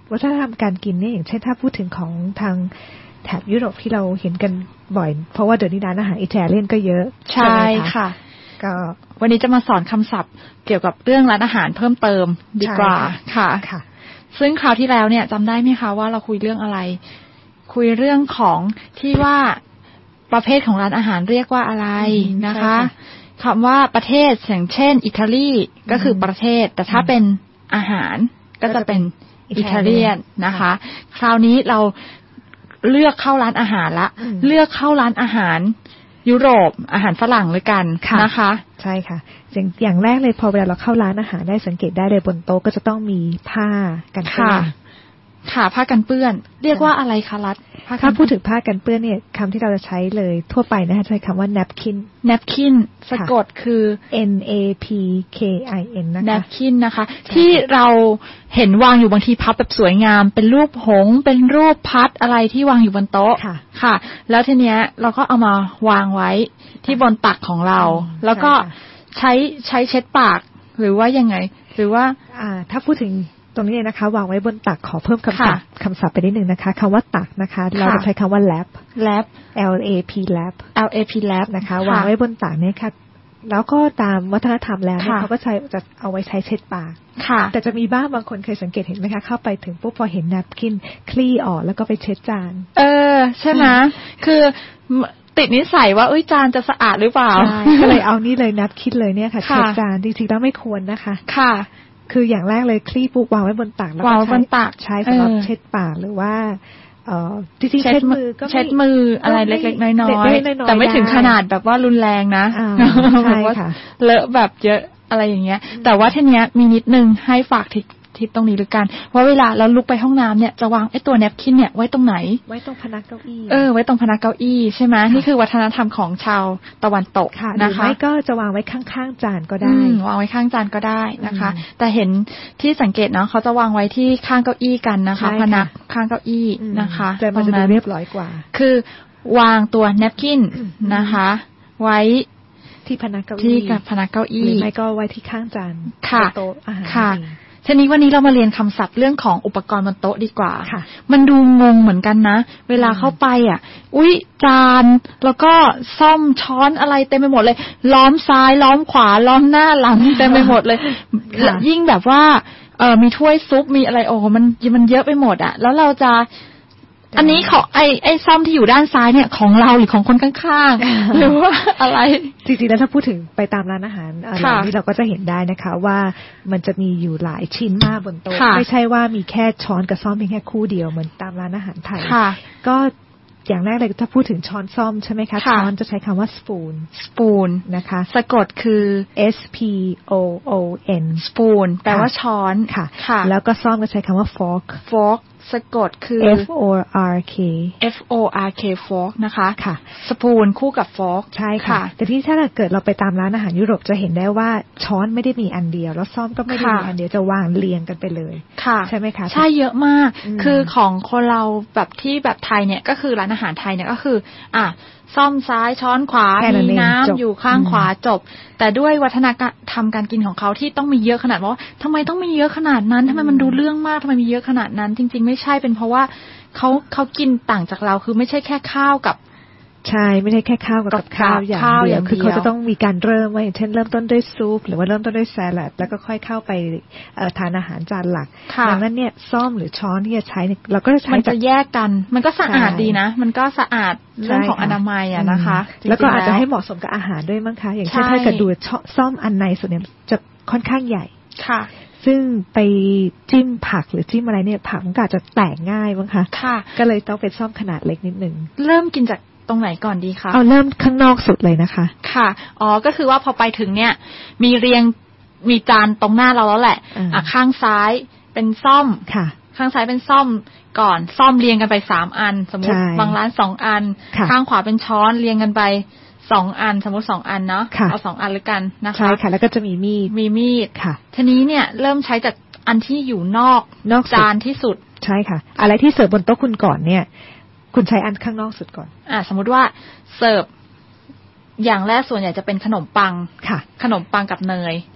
E: วัฒนธรรมการกินเนี่ยอย่างเช่นถ้าพูดถึงของทางแถบยุโรปที่เราเห็นกันบ่อยเพราะว่าเดี๋ยวนี้ร้านอาหารอิตาเลียนก็เยอะ
F: ใช่ค่ะ
E: ก็
F: วันนี้จะมาสอนคำศัพท์เกี่ยวกับเรื่องร้านอาหารเพิ่มเติมดีกว่าค่ะ
E: ค่ะ
F: ซึ่งคราวที่แล้วเนี่ยจำได้ไหมคะว่าเราคุยเรื่องอะไรคุยเรื่องของที่ว่าประเภทของร้านอาหารเรียกว่าอะไรนะคะคำว่าประเทศอย่างเช่นอิตาลีก็คือประเทศแต่ถ้าเป็นอาหารก็จะเป็นอิตาเลียนนะคะคราวนี้เราเลือกเข้าร้านอาหารละเลือกเข้าร้านอาหารยุโรปอาหารฝรั่งเลยกันนะคะ
E: ใช่ค่ะอย่างอย่างแรกเลยพอเวลาเราเข้าร้านอาหารได้สังเกตได้เลยบนโต๊ะก็จะต้องมีผ้ากันเปื้อน
F: ค่ะผ้ากันเปื้อนเรียกว่าอะไรคะรัฐ
E: ถ้าพูดถึงผ้ากันเปื้อนเนี่ยคำที่เราจะใช้เลยทั่วไปนะคะใช้คำว่า napkin
F: napkin สะกดคือ
E: n a p k i n นะคะ
F: napkin นะคะที่เราเห็นวางอยู่บางทีพับแบบสวยงามเป็นรูปหงส์เป็นรูปพัดอะไรที่วางอยู่บนโต๊ะค่ะแล้วทีเนี้ยเราก็เอามาวางไว้ที่บนตักของเราแล้วก็ใช้ใช้เช็ดปากหรือว่ายังไงหรือว่า
E: อ่าถ้าพูดถึงตรงนี้นะคะวางไว้บนตักขอเพิ่มคำศัพท์คำศัพท์ไปนิดนึงนะคะคำว่าตักนะคะเราจะใช้คำว่า lap
F: lap
E: l a p lap
F: l a p lap
E: นะคะวางไว้บนตักเนี่ยค่ะแล้วก็ตามวัฒนธรรมแล้วเนี่ยเขาก็ใช้จะเอาไว้ใช้เช็ดปากแต่จะมีบ้างบางคนเคยสังเกตเห็นไหมคะเข้าไปถึงปุ๊บพอเห็น napkin คลี่ออกแล้วก็ไปเช็ดจาน
F: เออใช่ไหมคือติดนิสัยว่าเอ้ยจานจะสะอาดหรือเปล่า
E: ก็เลยเอานี่เลย napkin เลยเนี่ยค่ะเช็ดจานจริงๆแล้วไม่ควรนะคะ
F: ค่ะ
E: คืออย่างแรกเลยคลี่ปุ๊บวางไว้บนตักแล้วก็ใช้ใช้สำหรับเช็ดปากหรือว่าเอ่อจริงๆเช็ดมือก็
F: เช็ดมืออะไรเล็กๆน้อยๆแต่ไม่ถึงขนาดแบบว่ารุนแรงนะแบบว่าเลอะแบบเยอะอะไรอย่างเงี้ยแต่ว่าทีเนี้ยมีนิดนึงให้ฝากทิศทิศตรงนี้หรือกันว่าเวลาเราลุกไปห้องน้ำเนี่ยจะวางไอ้ตัวแนปคินเนี่ยไว้ตรงไหน
E: ไว้ตรงพนักเก้าอี้
F: เออไว้ตรงพนักเก้าอี้ใช่ไหมนี่คือวัฒนธรรมของชาวตะวันตกนะคะ
E: หรือไม่ก็จะวางไว้ข้างๆจานก็ได้
F: วางไว้ข้างจานก็ได้นะคะแต่เห็นที่สังเกตเนาะเขาจะวางไว้ที่ข้างเก้าอี้กันนะคะพนักข้างเก้าอี้นะคะ
E: แต่มันจะเรียบร้อยกว่า
F: คือวางตัวแนปคินนะคะไว้
E: ที่พนักเก้าอี้
F: ที่กับพนักเก้าอี้
E: หรือไม่ก็ไว้ที่ข้างจานโต๊ะอาหาร
F: ค่ะทีนี้วันนี้เรามาเรียนคำศัพท์เรื่องของอุปกรณ์บนโต๊ะดีกว่า
E: ค่ะ
F: มันดูงงเหมือนกันนะเวลาเข้าไปอ่ะอุ๊ยจานแล้วก็ซ่อมช้อนอะไรเต็มไปหมดเลยล้อมซ้ายล้อมขวาล้อมหน้าหลังเต็มไปหมดเลยยิ่งแบบว่าเออมีถ้วยซุปมีอะไรโอ้มันมันเยอะไปหมดอ่ะแล้วเราจะอันนี้ของไอ้ไอ้ซ่อมที่อยู่ด้านซ้ายเนี่ยของเราหรือของคนข้างๆหรือว่าอะไร
E: จริงๆแล้วถ้าพูดถึงไปตามร้านอาหารอะไรนี้เราก็จะเห็นได้นะคะว่ามันจะมีอยู่หลายชิ้นมากบนโต๊ะไม่ใช่ว่ามีแค่ช้อนกับซ่อมเพียงแค่คู่เดียวเหมือนตามร้านอาหารไทยก็อย่างแรกเลยถ้าพูดถึงช้อนซ่อมใช่ไหมคะช้อนจะใช้คำว่า spoon
F: spoon
E: นะคะ
F: สะกดคือ
E: s p o o n
F: spoon แปลว่าช้อน
E: ค่ะแล้วก็ซ่อมก็ใช้คำว่า fork
F: forkสะกดคือ
E: f o r k
F: f o r k fork นะคะ
E: ค่ะ
F: สปูนคู่กับ fork
E: ใช่ค่ะแต่ที่ถ้าเกิดเราไปตามร้านอาหารยุโรปจะเห็นได้ว่าช้อนไม่ได้มีอันเดียวแล้วซ่อมก็ไม่ได้มีอันเดียวจะวางเรียงกันไปเลยใช่ไหมคะ
F: ใช่เยอะมากคือของคนเราแบบที่แบบไทยเนี่ยก็คือร้านอาหารไทยเนี่ยก็คืออ่ะซ่อมซ้ายช้อนขวามีน้ำอยู่ข้างขวาจบแต่ด้วยวัฒนธรรมการกินของเขาที่ต้องมีเยอะขนาดว่าทำไมต้องมีเยอะขนาดนั้นทำไมมันดูเรื่องมากทำไมมีเยอะขนาดนั้นจริงๆไม่ใช่เป็นเพราะว่าเขาเขากินต่างจากเราคือไม่ใช่แค่ข้าวกับ
E: ใช่ไม่ใช่แค่ข้าวกับข้าวอย่างเดียวคือเขาจะต้องมีการเริ่มว่าอย่างเช่นเริ่มต้นด้วยซุปหรือว่าเริ่มต้นด้วยแซลัดแล้วก็ค่อยเข้าไปทานอาหารจานหลักดังนั้นเนี่ยซ่อมหรือช้อนที่จะใช้เราก็จะใช้
F: มันจะแยกกันมันก็สะอาดดีนะมันก็สะอาดเรื่องของอนามัยอะนะคะ
E: แล้วก็อาจจะให้เหมาะสมกับอาหารด้วยมั้งคะอย่างเช่นถ้าเกิดดูซ่อมอันในส่วนนี้จะค่อนข้างใหญ่
F: ค่ะ
E: ซึ่งไปจิ้มผักหรือจิ้มอะไรเนี่ยผักมันก็อาจจะแตกง่ายมั้งคะก็เลยต้องเป็นซ่อมขนาดเล็กนิดนึง
F: เริ่มกินจากตรงไหนก่อนดีคะ
E: เอาเริ่มข้างนอกสุดเลยนะคะ
F: ค่ะอ๋อก็คือว่าพอไปถึงเนี่ยมีเรียงมีจานตรงหน้าเราแล้วแหละอ่ะข้างซ้ายเป็นซ่อม
E: ค่ะ
F: ข้างซ้ายเป็นซ่อมก่อนซ่อมเรียงกันไปสามอันสมมติบางร้านสองอันข้างขวาเป็นช้อนเรียงกันไปสองอันสมมติสองอันเนาะเอาสองอันแล้วกันนะคะ
E: ใช่ค่ะแล้วก็จะมีมีด
F: มีมีด
E: ค่ะ
F: ทีนี้เนี่ยเริ่มใช้จากอันที่อยู่นอก
E: นอก
F: จานที่สุด
E: ใช่ค่ะอะไรที่เสิร์ฟบนโต๊ะคุณก่อนเนี่ยคุณใช้อันข้างนอกสุดก่อน
F: อ่าสมมุติว่าเสิร์ฟอย่างแรกส่วนใหญ่จะเป็นขนมปัง
E: ค่ะ
F: ขนมปังกับเนย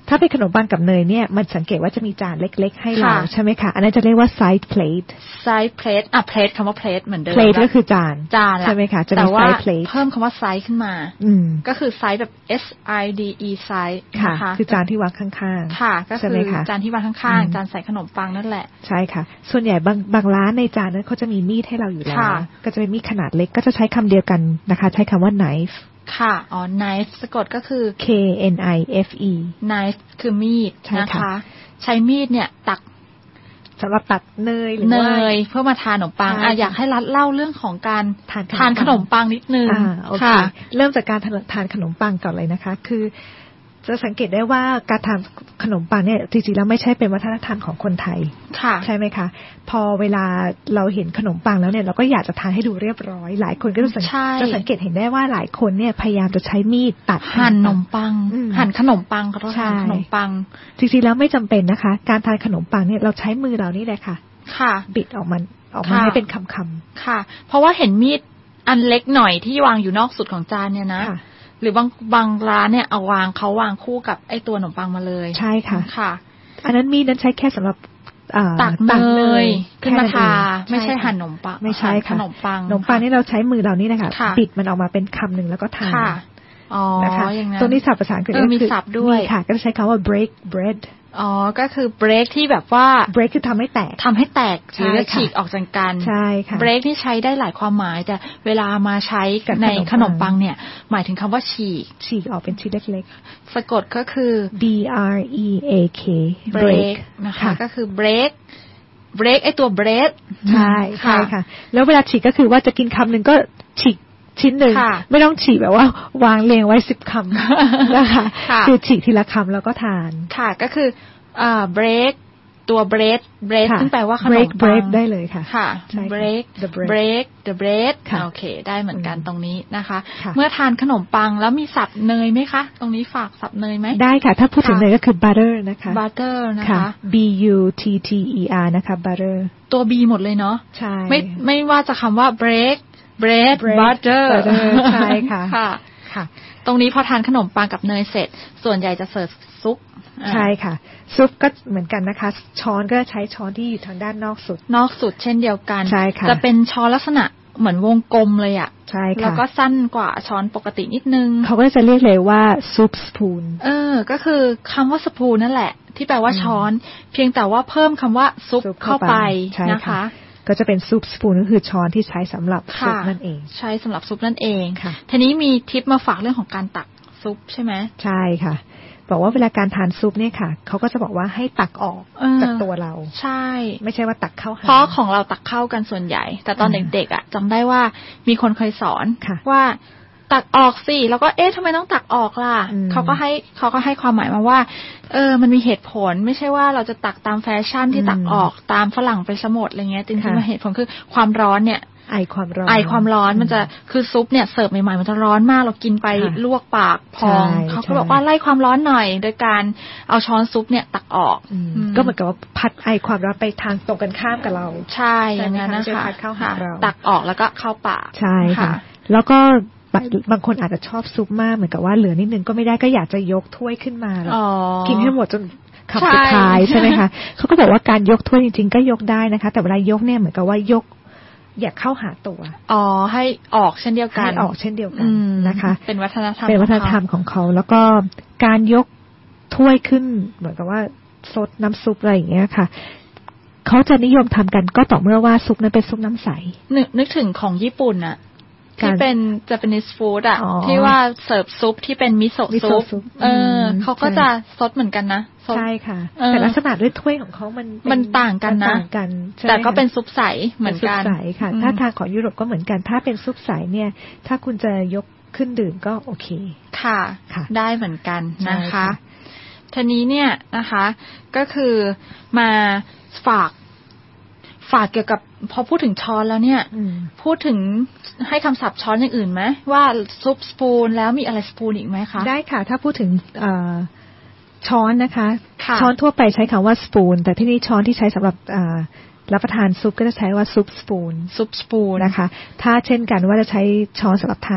E: ถ้าเป็นขนมปังกับเนยเนี่ยมันสังเกตว่าจะมีจานเล็กๆให้เราใช่ไหมคะอันนั้นจะเรียกว่า side plate
F: side plate อ่ะ plate คำว่า plate เหมือนเดิม
E: plate ก็คือจาน
F: จาน
E: ใช่ไหมคะจะมี side plate
F: เพิ่มคำว่า side ขึ้นมาก็คือ side แบบ S I D E side
E: ค่ะคือจานที่วางข้าง
F: ๆค่ะก็คือจานที่วางข้างๆจานใส่ขนมปังนั่นแหละ
E: ใช่ค่ะส่วนใหญ่บางบางร้านในจานนั้นเขาจะมีมีดให้เราอยู่แล้วก็จะเป็นมีดขนาดเล็กก็จะใช้คำเดียวกันนะคะใช้คำว่า knife
F: ค่ะอ๋อ knife สะกดก็คือ
E: K N I F E
F: knife คือมีดนะคะใช้มีดเนี่ยตัก
E: สำหรับตัดเนยหรือ
F: เน
E: ว่าย
F: เพื่อมาทานขนมปังอ่ะอยากให้รัดเล่าเรื่องของการทานทานขนมปังนิดนึง
E: ค่ะเริ่มจากการทานขนมปังก่อนเลยนะคะคือจะสังเกตได้ว่าการทานขนมปังเนี่ยจริงๆแล้วไม่ใช่เป็นวัฒนธรรมของคนไทยใช่ไหมคะพอเวลาเราเห็นขนมปังแล้วเนี่ยเราก็อยากจะทานให้ดูเรียบร้อยหลายคนก็จะสังจะสังเกตเห็นได้ว่าหลายคนเนี่ยพยายามจะใช้มีดตัด
F: หั่นขนมปังหั่นขนมปังก็ต้องหั่นขนมปัง
E: จริงๆแล้วไม่จำเป็นนะคะการทานขนมปังเนี่ยเราใช้มือเรานี่แหละค่ะ
F: ค่ะ
E: บิดออกมาออกมาให้เป็นคำ
F: ๆค่ะเพราะว่าเห็นมีดอันเล็กหน่อยที่วางอยู่นอกสุดของจานเนี่ยนะหรือบางบางร้านเนี่ยเอาวางเขาวางคู่กับไอ้ตัวขนมปังมาเลย
E: ใช่ค่ะ
F: ค่ะ
E: อันนั้นมีนั้นใช้แค่สำหรับ
F: ตักเนยขึ้นมาทาไม่ใช่หั่นขนมปัง
E: ไม่ใช่ค่ะ
F: ขนมปัง
E: ขนมปังนี่เราใช้มือเรานี่นะคะบิดมันออกมาเป็นคำหนึ่งแล้วก็ทาน
F: อ๋อ
E: นะคะตัวนี้ศัพท์ภาษาอังกฤษก็
F: คือมีศัพท์ด้วย
E: ค่ะก็จะใช้คำว่า break bread
F: อ๋อก็คือ break ที่แบบว่า
E: break คือทำให้แตก
F: ทำให้แตกหรือฉีกออกจากกัน
E: ใช่ค่ะ
F: break นี่ใช้ได้หลายความหมายแต่เวลามาใช้ในขนมปังเนี่ยหมายถึงคำว่าฉีก
E: ฉีกออกเป็นชิ้นเล็ก
F: ๆสะกดก็คือ
E: B R E A K
F: break นะคะก็คือ break break ไอตัว bread
E: ใช่ใช่ค่ะแล้วเวลาฉีกก็คือว่าจะกินคำหนึ่งก็ฉีกชิ้นหนึ่งไม่ต้องฉีกแบบว่าวางเรียงไว้สิบคำนะคะคือฉีกทีละคำแล้วก็ทาน
F: ค่ะก็คืออ่า break ตัว bread bread ซึ่งแปลว่าขนมปัง break
E: bread ได้เลยค่ะ
F: ค่ะ break break the bread โอเคได้เหมือนกันตรงนี้นะคะเมื่อทานขนมปังแล้วมีสับเนยไหมคะตรงนี้ฝากสับเนยไหม
E: ได้ค่ะถ้าพูดถึงเนยก็คือ butter นะคะ
F: butter นะคะ
E: B U T T E R นะคะ butter
F: ตัว B หมดเลยเนาะ
E: ใช่
F: ไม่ไม่ว่าจะคำว่า break bread butter
E: ใช่ค่ะ
F: ค่ะตรงนี้พอทานขนมปังกับเนยเสร็จส่วนใหญ่จะเสิร์ฟซุป
E: ใช่ค่ะซุปก็เหมือนกันนะคะช้อนก็ใช้ช้อนที่อยู่ทางด้านนอกสุด
F: นอกสุดเช่นเดียวกัน
E: ใช่ค่ะ
F: จะเป็นช้อนลักษณะเหมือนวงกลมเลยอ่ะ
E: ใช่ค่ะ
F: แล้วก็สั้นกว่าช้อนปกตินิดนึง
E: เขาก็จะเรียกเลยว่าซุปสปูน
F: เออก็คือคำว่าสปูนนั่นแหละที่แปลว่าช้อนเพียงแต่ว่าเพิ่มคำว่าซุปเข้าไปนะคะ
E: ก็จะเป็นซุปสปูนก็คือช้อนที่ใช้สำหรับซุปนั่นเอง
F: ใช้สำหรับซุปนั่นเองทีนี้มีทิปมาฝากเรื่องของการตักซุปใช่ไหม
E: ใช่ค่ะบอกว่าเวลาการทานซุปเนี่ยค่ะเขาก็จะบอกว่าให้ตักออกจากตัวเรา
F: ใช่
E: ไม่ใช่ว่าตักเข้าหา
F: เพราะของเราตักเข้ากันส่วนใหญ่แต่ตอนเด็กๆอ่ะจำได้ว่ามีคนเคยสอนว่าตักออกสิแล้วก็เอ๊ะทำไมต้องตักออกล่ะเขาก็ให้เขาก็ให้ความหมายมาว่าเออมันมีเหตุผลไม่ใช่ว่าเราจะตักตามแฟชั่นที่ตักออกตามฝรั่งไปซะหมดอะไรเงี้ยจริงๆมันเหตุผลคือความร้อนเนี่ย
E: ไอความร้อน
F: ไอความร้อนมันจะคือซุปเนี่ยเสิร์ฟใหม่ๆมันจะร้อนมากเรากินไปลวกปากพองเขาก็บอกว่าไล่ความร้อนหน่อยโดยการเอาช้อนซุปเนี่ยตักออก
E: ก็เหมือนกับว่าพัดไอความร้อนไปทางตรงกันข้ามกับเรา
F: ใช่อย่างนั้นนะคะตักออกแล้วก็เข้าปาก
E: ใช่ค่ะแล้วก็บางคนอาจจะชอบซุปมากเหมือนกับว่าเหลือนิดนึงก็ไม่ได้ก็อยากจะยกถ้วยขึ้นมาแล้วกินให้หมดจนคำสุดท้ายใช่ไหมคะเขาก็บอกว่าการยกถ้วยจริงๆก็ยกได้นะคะแต่เวลายกเนี่ยเหมือนกับว่ายกอยากเข้าหาตัว
F: อ๋อให้ออกเช่นเดียวกัน
E: ให้ออกเช่นเดียวกันนะคะ
F: เป็นวัฒนธรรม
E: เป็นวัฒนธรรมของเขาแล้วก็การยกถ้วยขึ้นเหมือนกับว่าซดน้ำซุปอะไรอย่างเงี้ยค่ะเขาจะนิยมทำกันก็ต่อเมื่อว่าซุปนั้นเป็นซุปน้ำใส
F: นึกนึกถึงของญี่ปุ่นอะที่เป็น Japanese food อ่ะที่ว่าเสิร์ฟซุปที่เป็นมิโซะซุปเออเขาก็จะซดเหมือนกันนะ
E: ใช่ค่ะแต่ลักษณะด้วยถ้วยของเขามัน
F: มันต่างกันนะแต่ก็เป็นซุปใสเหมือนกัน
E: ซุปใสค่ะถ้าทางของยุโรปก็เหมือนกันถ้าเป็นซุปใสเนี่ยถ้าคุณจะยกขึ้นดื่มก็โอเค
F: ค่ะได้เหมือนกันนะคะทีนี้เนี่ยนะคะก็คือมาฝากฝากเกี่ยวกับพอพูดถึงช้อนแล้วเนี่ยพูดถึงให้คำศัพท์ช้อนอย่างอื่นไหมว่าซุปสปูนแล้วมีอะไรสปูนอีกไหมคะ
E: ได้ค่ะถ้าพูดถึงช้อนนะคะช้อนทั่วไปใช้คำว่าสปูนแต่ที่นี่ช้อนที่ใช้สำหรับรับประทานซุปก็จะใช้ว่าซุปสปูน
F: ซุปสปูน
E: นะคะถ้าเช่นกันว่าจะใช้ช้อนสำหรับทาน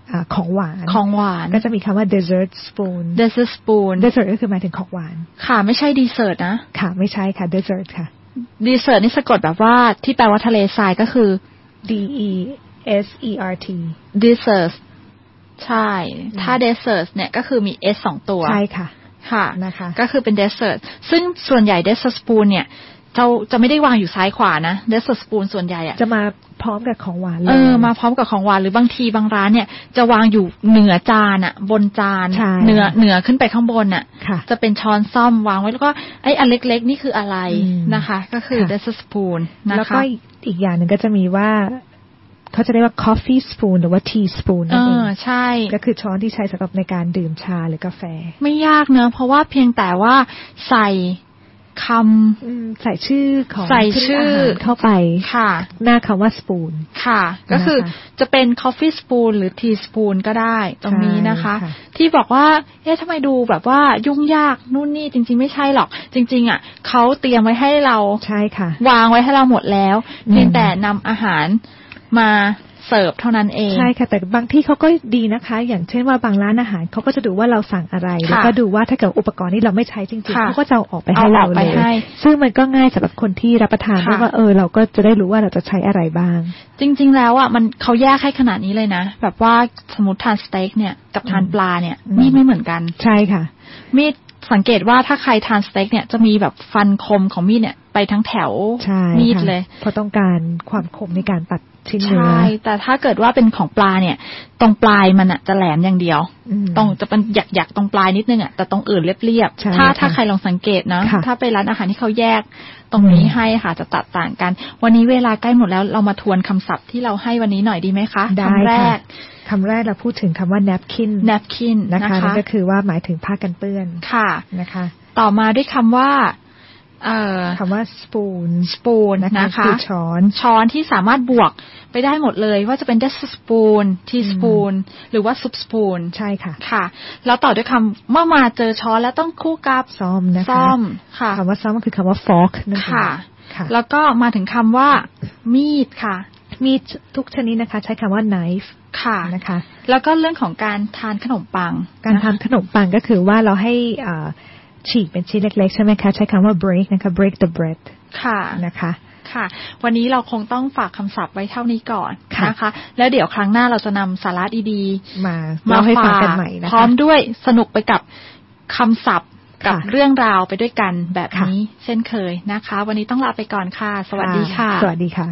E: ของหวาน
F: ของหวาน
E: ก็จะมีคำว่า dessert spoon
F: dessert spoon
E: dessert ก็คือหมายถึงของหวาน
F: ค่ะไม่ใช่ dessert นะ
E: ค่ะไม่ใช่ค่ะ dessert ค่ะ
F: dessert นี่สะกดแบบว่าที่แปลว่าทะเลทรายก็คือ
E: d e s e r t
F: dessert ใช่ถ้า dessert เนี่ยก็คือมี s สองตัว
E: ใช่ค่ะ
F: ค่ะ
E: นะคะ
F: ก็คือเป็น dessert ซึ่งส่วนใหญ่ dessert spoon เนี่ยจะจะไม่ได้วางอยู่ซ้ายขวานะ dessert spoon ส่วนใหญ่อะ
E: จะมาพร้อมกับของหวานเลย
F: เออมาพร้อมกับของหวานหรือบางทีบางร้านเนี่ยจะวางอยู่เหนือจานอะบนจานเหนือเหนือขึ้นไปข้างบนอะจะเป็นช้อนซ่อมวางไว้แล้วก็ไอ้อันเล็กๆนี่คืออะไรนะคะก็คือ dessert spoon นะคะ
E: แล้วก็อีกอย่างหนึ่งก็จะมีว่าเขาจะเรียกว่า coffee spoon หรือว่า tea spoon นั่นเอง
F: ใช่
E: ก็คือช้อนที่ใช้สำหรับในการดื่มชาหรือกาแฟ
F: ไม่ยากเนอะเพราะว่าเพียงแต่ว่าใส่ค
E: ำใส่ชื่อของ
F: ใส่ชื่อ
E: เข้าไป
F: ค่ะ
E: หน้าคำว่า spoon
F: ค่ะก็คือจะเป็น coffee spoon หรือ tea spoon ก็ได้ตรงนี้นะคะที่บอกว่าเอ๊ะทำไมดูแบบว่ายุ่งยากนู่นนี่จริงๆไม่ใช่หรอกจริงๆอ่ะเขาเตรียมไว้ให้เรา
E: ใช่ค่ะ
F: วางไว้ให้เราหมดแล้วเพียงแต่นำอาหารมาเสิร์ฟเท่านั้นเอง
E: ใช่ค่ะแต่บางที่เขาก็ดีนะคะอย่างเช่นว่าบางร้านอาหารเขาก็จะดูว่าเราสั่งอะไรแล้วก็ดูว่าถ้าเกิดอุปกรณ์นี้เราไม่ใช้จริงๆเขาก็จะเอาออกไปให้เราเลยซึ่งมันก็ง่ายสำหรับคนที่รับประทานว่าเออเราก็จะได้รู้ว่าเราจะใช้อะไรบ้าง
F: จริงๆแล้วอ่ะมันเขาแยกให้ขนาดนี้เลยนะแบบว่าสมมติทานสเต็กเนี่ยกับทานปลาเนี่ยมีดไม่เหมือนกัน
E: ใช่ค่ะ
F: มีดสังเกตว่าถ้าใครทานสเต็กเนี่ยจะมีแบบฟันคมของมีดเนี่ยไปทั้งแถวมีดเลย
E: เพราะต้องการความคมในการตัดชิ้นเนื้อ
F: ใช่แต่ถ้าเกิดว่าเป็นของปลาเนี่ยตรงปลายมันอ่ะจะแหลมอย่างเดียวตรงจะเป็นหยักๆตรงปลายนิดนึงอ่ะแต่ตรงอื่นเรียบๆถ้าถ้าใครลองสังเกตนะถ้าไปร้านอาหารที่เขาแยกตรงนี้ให้ค่ะจะตัดต่างกันวันนี้เวลาใกล้หมดแล้วเรามาทวนคำศัพท์ที่เราให้วันนี้หน่อยดีไหมคะ
E: คำแรกคำแรกเราพูดถึงคำว่า napkin
F: napkin
E: นะคะนั่นก็คือว่าหมายถึงผ้ากันเปื้อน
F: ค่ะ
E: นะคะ
F: ต่อมาด้วยคำว่าเอ่อ
E: คำว่า spoon
F: spoon นะคะ
E: คือช้อน
F: ช้อนที่สามารถบวกไปได้หมดเลยว่าจะเป็น dessert spoon tea spoon หรือว่า soup spoon
E: ใช่ค่ะ
F: ค่ะแล้วต่อด้วยคำเมื่อมาเจอช้อนแล้วต้องคู่กับ
E: ซ่อมนะคะ
F: ซ่อมค่ะ
E: คำว่าซ่อมก็คือคำว่า fork นั่นเอง
F: ค่ะแล้วก็มาถึงคำว่ามีดค่ะ
E: มีดทุกชนิดนะคะใช้คำว่า knife
F: ค่ะ
E: นะคะ
F: แล้วก็เรื่องของการทานขนมปัง
E: การทานขนมปังก็คือว่าเราให้ฉีกเป็นชิ้นเล็กๆใช่ไหมคะใช้คำว่า break นะคะ break the bread
F: ค่ะ
E: นะคะ
F: ค่ะวันนี้เราคงต้องฝากคำศัพท์ไว้เท่านี้ก่อนนะคะแล้วเดี๋ยวครั้งหน้าเราจะนำสาระดี
E: ๆมาเล่าให้ฟังกันใหม่นะคะ
F: พร้อมด้วยสนุกไปกับคำศัพท์กับเรื่องราวไปด้วยกันแบบนี้เช่นเคยนะคะวันนี้ต้องลาไปก่อนค่ะสวัสดีค่ะ
E: สวัสดีค่ะ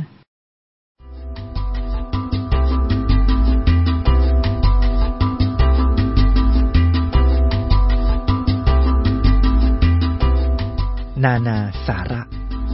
A: นานาสาระ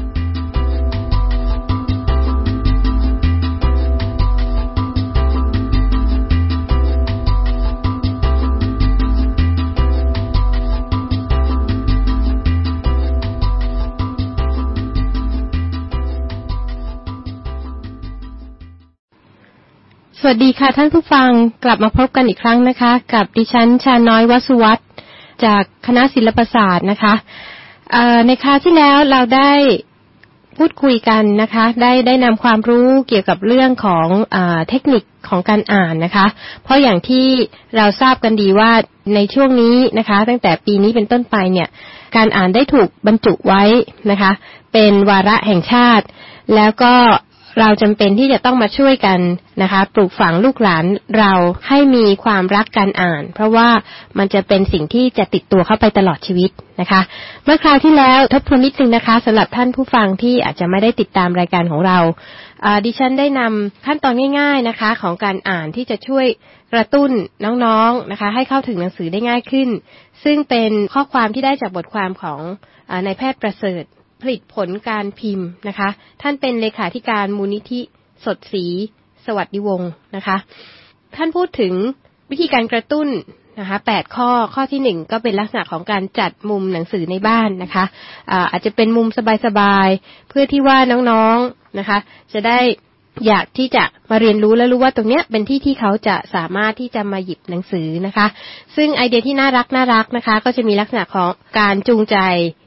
B: สวัสดีค่ะท่านผู้ฟังกลับมาพบกันอีกครั้งนะคะกับดิฉันชาน้อยวสุวัฒน์จากคณะศิลปศาสตร์นะคะในคราวที่แล้วเราได้พูดคุยกันนะคะได้ได้นำความรู้เกี่ยวกับเรื่องของเอ่อเทคนิคของการอ่านนะคะเพราะอย่างที่เราทราบกันดีว่าในช่วงนี้นะคะตั้งแต่ปีนี้เป็นต้นไปเนี่ยการอ่านได้ถูกบรรจุไว้นะคะเป็นวาระแห่งชาติแล้วก็เราจำเป็นที่จะต้องมาช่วยกันนะคะปลูกฝังลูกหลานเราให้มีความรักการอ่านเพราะว่ามันจะเป็นสิ่งที่จะติดตัวเข้าไปตลอดชีวิตนะคะเมื่อคราวที่แล้วทบทวนนิดนึงนะคะสำหรับท่านผู้ฟังที่อาจจะไม่ได้ติดตามรายการของเราดิฉันได้นำขั้นตอนง่ายๆนะคะของการอ่านที่จะช่วยกระตุ้นน้องๆนะคะให้เข้าถึงหนังสือได้ง่ายขึ้นซึ่งเป็นข้อความที่ได้จากบทความของนายแพทย์ประเสริฐผลิตผลการพิมพ์นะคะท่านเป็นเลขาธิการมูลนิธิสดศรีสวัสดิวงศ์นะคะท่านพูดถึงวิธีการกระตุ้นนะคะแปดข้อข้อที่หนึ่งก็เป็นลักษณะของการจัดมุมหนังสือในบ้านนะคะ อา, อาจจะเป็นมุมสบายๆเพื่อที่ว่าน้องๆนะคะจะได้อยากที่จะมาเรียนรู้และรู้ว่าตรงเนี้ยเป็นที่ที่เขาจะสามารถที่จะมาหยิบหนังสือนะคะซึ่งไอเดียที่น่ารักน่ารักนะคะก็จะมีลักษณะของการจูงใจ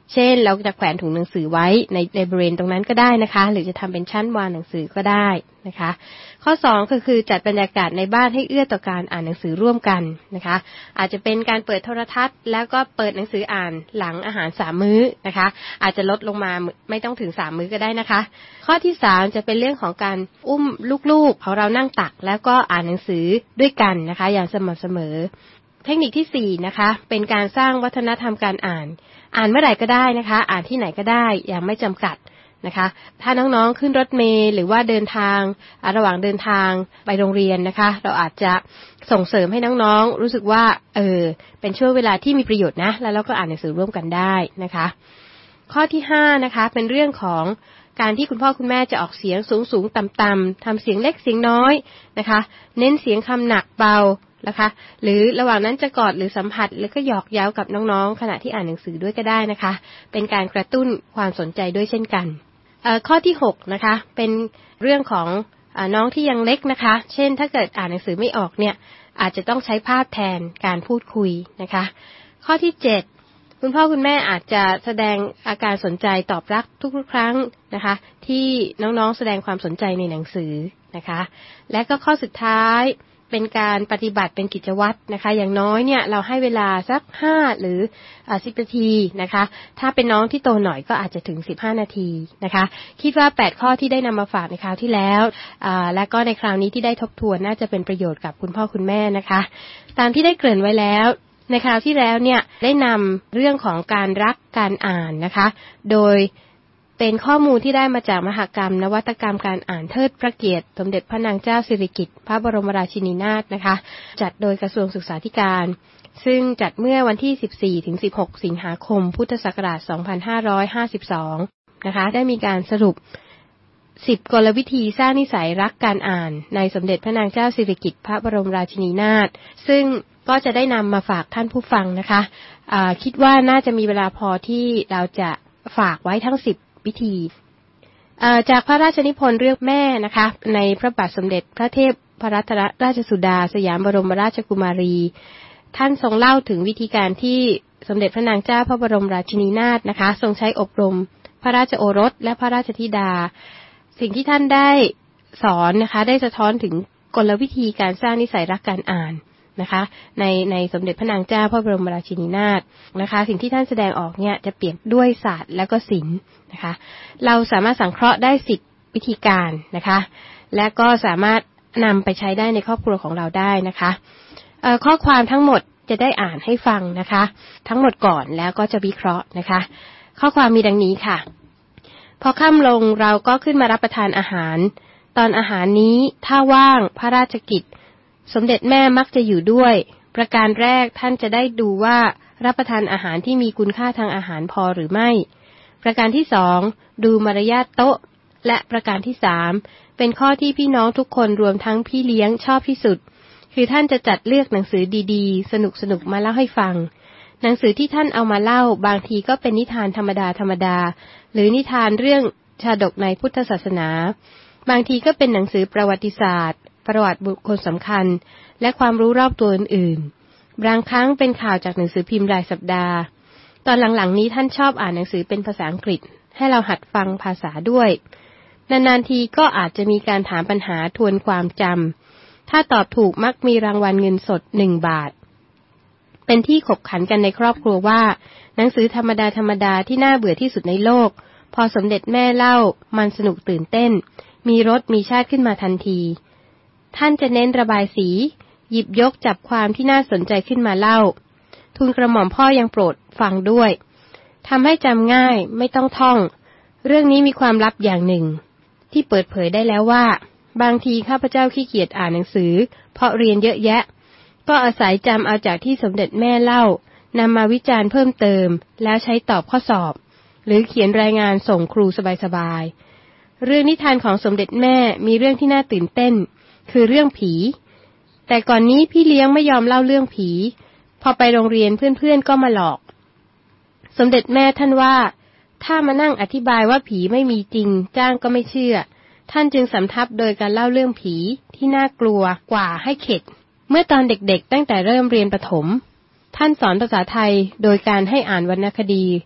G: เช่นเราจะแขวนถุงหนังสือไว้ในในบริเวณตรงนั้นก็ได้นะคะหรือจะทำเป็นชั้นวางหนังสือก็ได้นะคะข้อสองก็คือจัดบรรยากาศในบ้านให้เอื้อต่อการอ่านหนังสือร่วมกันนะคะอาจจะเป็นการเปิดโทรทัศน์แล้วก็เปิดหนังสืออ่านหลังอาหารสามมื้อนะคะอาจจะลดลงมาไม่ต้องถึงสามมื้อก็ได้นะคะข้อที่สามจะเป็นเรื่องของการอุ้มลูกๆของเรานั่งตักแล้วก็อ่านหนังสือด้วยกันนะคะอย่างสม่ำเสมอเทคนิคที่สี่นะคะเป็นการสร้างวัฒนธรรมการอ่านอ่านเมื่อไหร่ก็ได้นะคะอ่านที่ไหนก็ได้อย่างไม่จำกัดนะคะถ้าน้องๆขึ้นรถเมล์หรือว่าเดินทางระหว่างเดินทางไปโรงเรียนนะคะเราอาจจะส่งเสริมให้น้องๆรู้สึกว่าเออเป็นช่วงเวลาที่มีประโยชน์นะแล้วเราก็อ่านหนังสือร่วมกันได้นะคะข้อที่ห้านะคะเป็นเรื่องของการที่คุณพ่อคุณแม่จะออกเสียงสูงๆต่ำๆทำเสียงเล็กเสียงน้อยนะคะเน้นเสียงคำหนักเบานะคะหรือระหว่างนั้นจะกอดหรือสัมผัสแล้วก็หยอกเย้ากับน้องๆขณะที่อ่านหนังสือด้วยก็ได้นะคะเป็นการกระตุ้นความสนใจด้วยเช่นกันเอ่อข้อที่หกนะคะเป็นเรื่องของเอ่อน้องที่ยังเล็กนะคะเช่นถ้าเกิดอ่านหนังสือไม่ออกเนี่ยอาจจะต้องใช้ภาพแทนการพูดคุยนะคะข้อที่เจ็ดคุณพ่อคุณแม่อาจจะแสดงอาการสนใจตอบรับทุกๆครั้งนะคะที่น้องๆแสดงความสนใจในหนังสือนะคะและก็ข้อสุดท้ายเป็นการปฏิบัติเป็นกิจวัตรนะคะอย่างน้อยเนี่ยเราให้เวลาสักห้าหรือสิบนาทีนะคะถ้าเป็นน้องที่โตหน่อยก็อาจจะถึงสิบห้านาทีนะคะคิดว่าแปดข้อที่ได้นำมาฝากในคราวที่แล้วและก็ในคราวนี้ที่ได้ทบทวนน่าจะเป็นประโยชน์กับคุณพ่อคุณแม่นะคะตามที่ได้เกริ่นไว้แล้วในคราวที่แล้วเนี่ยได้นำเรื่องของการรักการอ่านนะคะโดยเป็นข้อมูลที่ได้มาจากมหกรรมนวัตกรรมการอ่านเทิดพระเกียรติสมเด็จพระนางเจ้าสิริกิติ์พระบรมราชินีนาถนะคะจัดโดยกระทรวงศึกษาธิการซึ่งจัดเมื่อวันที่สิบสี่ถึงสิบหกสิงหาคมพุทธศักราชสองพันห้าร้อยห้าสิบสองนะคะได้มีการสรุปสิบกลวิธีสร้างนิสัยรักการอ่านในสมเด็จพระนางเจ้าสิริกิติ์พระบรมราชินีนาถซึ่งก็จะได้นำมาฝากท่านผู้ฟังนะคะคิดว่าน่าจะมีเวลาพอที่เราจะฝากไว้ทั้งสิบวิธีจากพระราชนิพนธ์เรื่องแม่นะคะในพระบาทสมเด็จพระเทพรัตนราชสุดาสยามบรมราชกุมารีท่านทรงเล่าถึงวิธีการที่สมเด็จพระนางเจ้าพระบรมราชินีนาถนะคะทรงใช้อบรมพระราชโอรสและพระราชธิดาสิ่งที่ท่านได้สอนนะคะได้สะท้อนถึงกลวิธีการสร้างนิสัยรักการอ่านนะคะในในสมเด็จพระนางเจ้าพระบรมราชินีนาถนะคะสิ่งที่ท่านแสดงออกเนี่ยจะเปลี่ยนด้วยศาสตร์และก็ศิลป์นะคะเราสามารถสังเคราะห์ได้สิบวิธีการนะคะและก็สามารถนำไปใช้ได้ในครอบครัวของเราได้นะคะเอ่อข้อความทั้งหมดจะได้อ่านให้ฟังนะคะทั้งหมดก่อนแล้วก็จะวิเคราะห์นะคะข้อความมีดังนี้ค่ะพอค่ำลงเราก็ขึ้นมารับประทานอาหารตอนอาหารนี้ถ้าว่างพระราชกิจสมเด็จแม่มักจะอยู่ด้วยประการแรกท่านจะได้ดูว่ารับประทานอาหารที่มีคุณค่าทางอาหารพอหรือไม่ประการที่สองดูมารยาทโต๊ะและประการที่สามเป็นข้อที่พี่น้องทุกคนรวมทั้งพี่เลี้ยงชอบที่สุดคือท่านจะจัดเลือกหนังสือดีๆสนุกๆมาเล่าให้ฟังหนังสือที่ท่านเอามาเล่าบางทีก็เป็นนิทานธรรมดาธรรมดาหรือนิทานเรื่องชาดกในพุทธศาสนาบางทีก็เป็นหนังสือประวัติศาสตร์ประวัติบุคคลสำคัญและความรู้รอบตัวอื่นๆบางครั้งเป็นข่าวจากหนังสือพิมพ์รายสัปดาห์ตอนหลังๆนี้ท่านชอบอ่านหนังสือเป็นภาษาอังกฤษให้เราหัดฟังภาษาด้วยนานๆทีก็อาจจะมีการถามปัญหาทวนความจำถ้าตอบถูกมักมีรางวัลเงินสดหนึ่งบาทเป็นที่ขบขันกันในครอบครัวว่าหนังสือธรรมดาธรรมดาที่น่าเบื่อที่สุดในโลกพอสมเด็จแม่เล่ามันสนุกตื่นเต้นมีรสมีชาติขึ้นมาทันทีท่านจะเน้นระบายสีหยิบยกจับความที่น่าสนใจขึ้นมาเล่าทูลกระหม่อมพ่อยังโปรดฟังด้วยทำให้จำง่ายไม่ต้องท่องเรื่องนี้มีความลับอย่างหนึ่งที่เปิดเผยได้แล้วว่าบางทีข้าพเจ้าขี้เกียจอ่านหนังสือเพราะเรียนเยอะแยะก็อาศัยจำเอาจากที่สมเด็จแม่เล่านำมาวิจารณ์เพิ่มเติมแล้วใช้ตอบข้อสอบหรือเขียนรายงานส่งครูสบายๆเรื่องนิทานของสมเด็จแม่มีเรื่องที่น่าตื่นเต้นคือเรื่องผีแต่ก่อนนี้พี่เลี้ยงไม่ยอมเล่าเรื่องผีพอไปโรงเรียนเพื่อนๆก็มาหลอกสมเด็จแม่ท่านว่าถ้ามานั่งอธิบายว่าผีไม่มีจริงจ้างก็ไม่เชื่อท่านจึงสำทับโดยการเล่าเรื่องผีที่น่ากลัวกว่าให้เข็ดเมื่อตอนเด็กๆตั้งแต่เริ่มเรียนประถมท่านสอนภาษาไทยโดยการให้อ่านวรรณคดี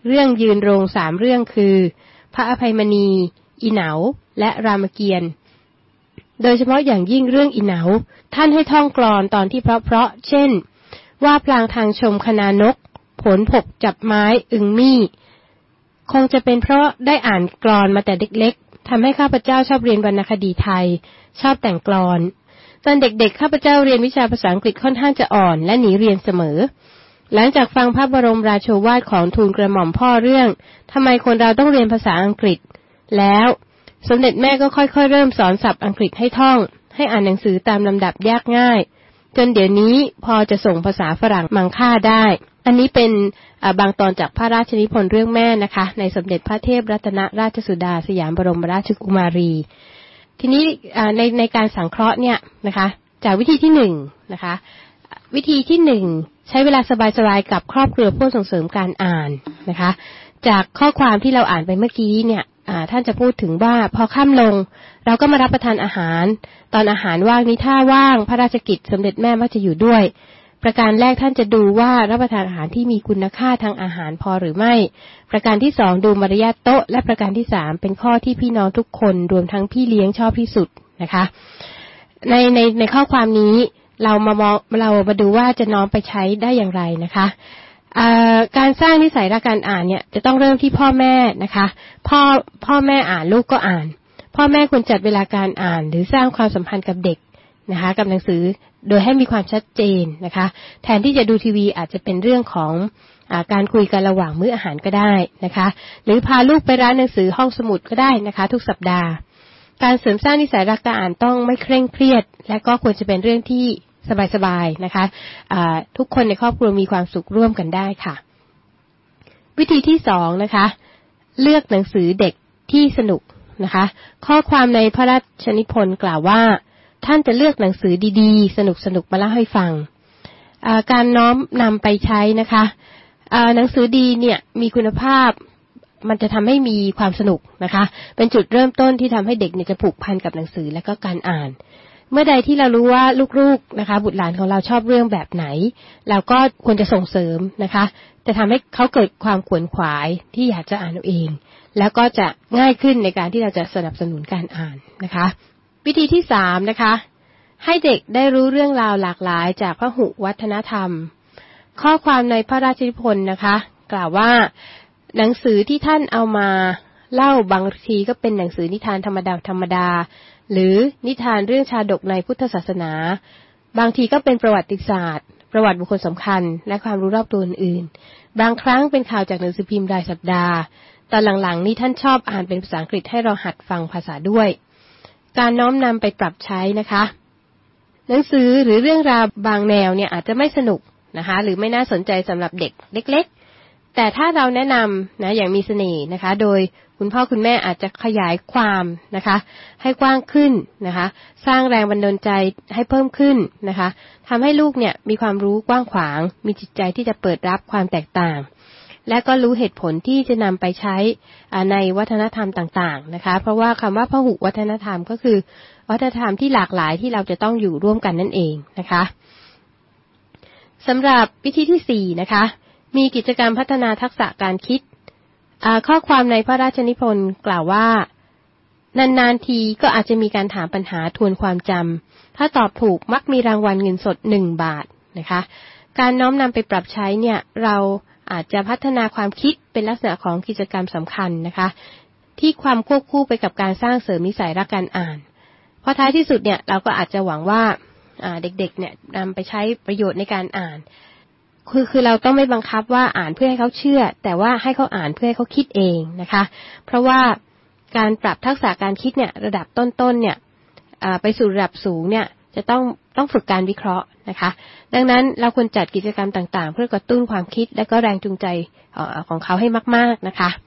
G: เรื่องยืนโรงสามเรื่องคือพระอภัยมณีอีเหนาและรามเกียรติ์โดยเฉพาะอย่างยิ่งเรื่องอีเหนาท่านให้ท่องกลอนตอนที่เพราะๆเช่นว่าพลางทางชมคณานกผลผกจับไม้อึงมี่คงจะเป็นเพราะได้อ่านกลอนมาแต่เด็กๆทำให้ข้าพเจ้าชอบเรียนวรรณคดีไทยชอบแต่งกลอนตอนเด็กๆข้าพเจ้าเรียนวิชาภาษาอังกฤษค่อนข้างจะอ่อนและหนีเรียนเสมอหลังจากฟังพระบรมราโชวาทของทูลกระหม่อมพ่อเรื่องทำไมคนเราต้องเรียนภาษาอังกฤษแล้วสมเด็จแม่ก็ค่อยๆเริ่มสอนศัพท์อังกฤษให้ท่องให้อ่านหนังสือตามลำดับยากง่ายจนเดี๋ยวนี้พอจะส่งภาษาฝรั่งมังค่าได้อันนี้เป็นบางตอนจากพระราชนิพนธ์เรื่องแม่นะคะในสมเด็จพระเทพรัตนราชสุดาสยามบรมราชกุมารีทีนี้ในในการสังเคราะห์เนี่ยนะคะจากวิธีที่หนึ่งนะคะวิธีที่หนึ่งใช้เวลาสบายๆกับครอบครัวผู้ส่งเสริมการอ่านนะคะจากข้อความที่เราอ่านไปเมื่อกี้เนี่ยท่านจะพูดถึงว่าพอค่ำลงเราก็มารับประทานอาหารตอนอาหารว่างนี้ถ้าว่างพระราชกิจสมเด็จแม่มักจะอยู่ด้วยประการแรกท่านจะดูว่ารับประทานอาหารที่มีคุณค่าทางอาหารพอหรือไม่ประการที่สองดูมารยาทโต๊ะและประการที่สามเป็นข้อที่พี่น้องทุกคนรวมทั้งพี่เลี้ยงชอบที่สุดนะคะในในในข้อความนี้เรามามองเรามาดูว่าจะน้อมไปใช้ได้อย่างไรนะคะการสร้างนิสัยรักการอ่านเนี่ยจะต้องเริ่มที่พ่อแม่นะคะพ่อพ่อแม่อ่านลูกก็อ่านพ่อแม่ควรจัดเวลาการอ่านหรือสร้างความสัมพันธ์กับเด็กนะคะกับหนังสือโดยให้มีความชัดเจนนะคะแทนที่จะดูทีวีอาจจะเป็นเรื่องของอ่าการคุยกันระหว่างมื้ออาหารก็ได้นะคะหรือพาลูกไปร้านหนังสือห้องสมุดก็ได้นะคะทุกสัปดาห์การเสริมสร้างนิสัยรักการอ่านต้องไม่เคร่งเครียดและก็ควรจะเป็นเรื่องที่สบายๆนะคะอ่าทุกคนในครอบครัวมีความสุขร่วมกันได้ค่ะวิธีที่สองนะคะเลือกหนังสือเด็กที่สนุกนะคะข้อความในพระราชนิพนธ์กล่าวว่าท่านจะเลือกหนังสือดีๆสนุกๆมาเล่าให้ฟังการน้อมนำไปใช้นะคะหนังสือดีเนี่ยมีคุณภาพมันจะทำให้มีความสนุกนะคะเป็นจุดเริ่มต้นที่ทำให้เด็กเนี่ยจะผูกพันกับหนังสือและก็การอ่านเมื่อใดที่เรารู้ว่าลูกๆนะคะบุตรหลานของเราชอบเรื่องแบบไหนเราก็ควรจะส่งเสริมนะคะจะทำให้เขาเกิดความขวนขวายที่อยากจะอ่านเอาเองแล้วก็จะง่ายขึ้นในการที่เราจะสนับสนุนการอ่านนะคะวิธีที่สามนะคะให้เด็กได้รู้เรื่องราวหลากหลายจากพหุวัฒนธรรมข้อความในพระราชนิพนธ์นะคะกล่าวว่าหนังสือที่ท่านเอามาเล่าบางทีก็เป็นหนังสือนิทานธรรมดาธรรมดาหรือนิทานเรื่องชาดกในพุทธศาสนาบางทีก็เป็นประวัติศาสตร์ประวัติบุคคลสำคัญและความรู้รอบตัวอื่นๆบางครั้งเป็นข่าวจากหนังสือพิมพ์รายสัปดาห์ตอนหลังๆนี้ท่านชอบอ่านเป็นภาษาอังกฤษให้เราหัดฟังภาษาด้วยการน้อมนำไปปรับใช้นะคะหนังสือหรือเรื่องราวบางแนวเนี่ยอาจจะไม่สนุกนะคะหรือไม่น่าสนใจสำหรับเด็กเล็กๆแต่ถ้าเราแนะนำนะอย่างมีเสน่ห์นะคะโดยคุณพ่อคุณแม่อาจจะขยายความนะคะให้กว้างขึ้นนะคะสร้างแรงบันดาลใจให้เพิ่มขึ้นนะคะทำให้ลูกเนี่ยมีความรู้กว้างขวางมีจิตใจที่จะเปิดรับความแตกต่างและก็รู้เหตุผลที่จะนำไปใช้ในวัฒนธรรมต่างๆนะคะเพราะว่าคำว่าพหุวัฒนธรรมก็คือวัฒนธรรมที่หลากหลายที่เราจะต้องอยู่ร่วมกันนั่นเองนะคะสำหรับวิธีที่สี่นะคะมีกิจกรรมพัฒนาทักษะการคิดข้อความในพระราชนิพนธ์กล่าวว่านานๆทีก็อาจจะมีการถามปัญหาทวนความจำถ้าตอบถูกมักมีรางวัลเงินสดหนึ่งบาทนะคะการน้อมนำไปปรับใช้เนี่ยเราอาจจะพัฒนาความคิดเป็นลักษณะของกิจกรรมสำคัญนะคะที่ความควบคู่ไปกับการสร้างเสริมนิสัยรักการอ่านเพราะท้ายที่สุดเนี่ยเราก็อาจจะหวังว่าเด็กๆเนี่ยนำไปใช้ประโยชน์ในการอ่านคือคือเราต้องไม่บังคับว่าอ่านเพื่อให้เขาเชื่อแต่ว่าให้เขาอ่านเพื่อให้เขาคิดเองนะคะเพราะว่าการปรับทักษะการคิดเนี่ยระดับต้นๆเนี่ยไปสู่ระดับสูงเนี่ยจะต้องต้องฝึกการวิเคราะห์นะคะดังนั้นเราควรจัดกิจกรรมต่างๆเพื่อกระตุ้นความคิดและก็แรงจูงใจของเขาให้มากๆนะคะ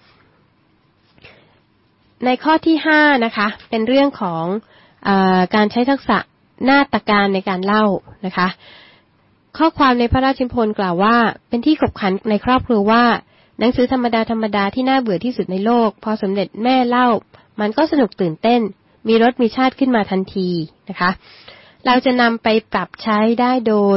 G: ในข้อที่ห้านะคะเป็นเรื่องของเอ่อการใช้ทักษะนาฏการในการเล่านะคะข้อความในพระราชนิพนธ์กล่าวว่าเป็นที่ขบขันในครอบครัวว่าหนังสือธรรมดาธรรมดาที่น่าเบื่อที่สุดในโลกพอสมเด็จแม่เล่ามันก็สนุกตื่นเต้นมีรสมีชาติขึ้นมาทันทีนะคะเราจะนำไปปรับใช้ได้โดย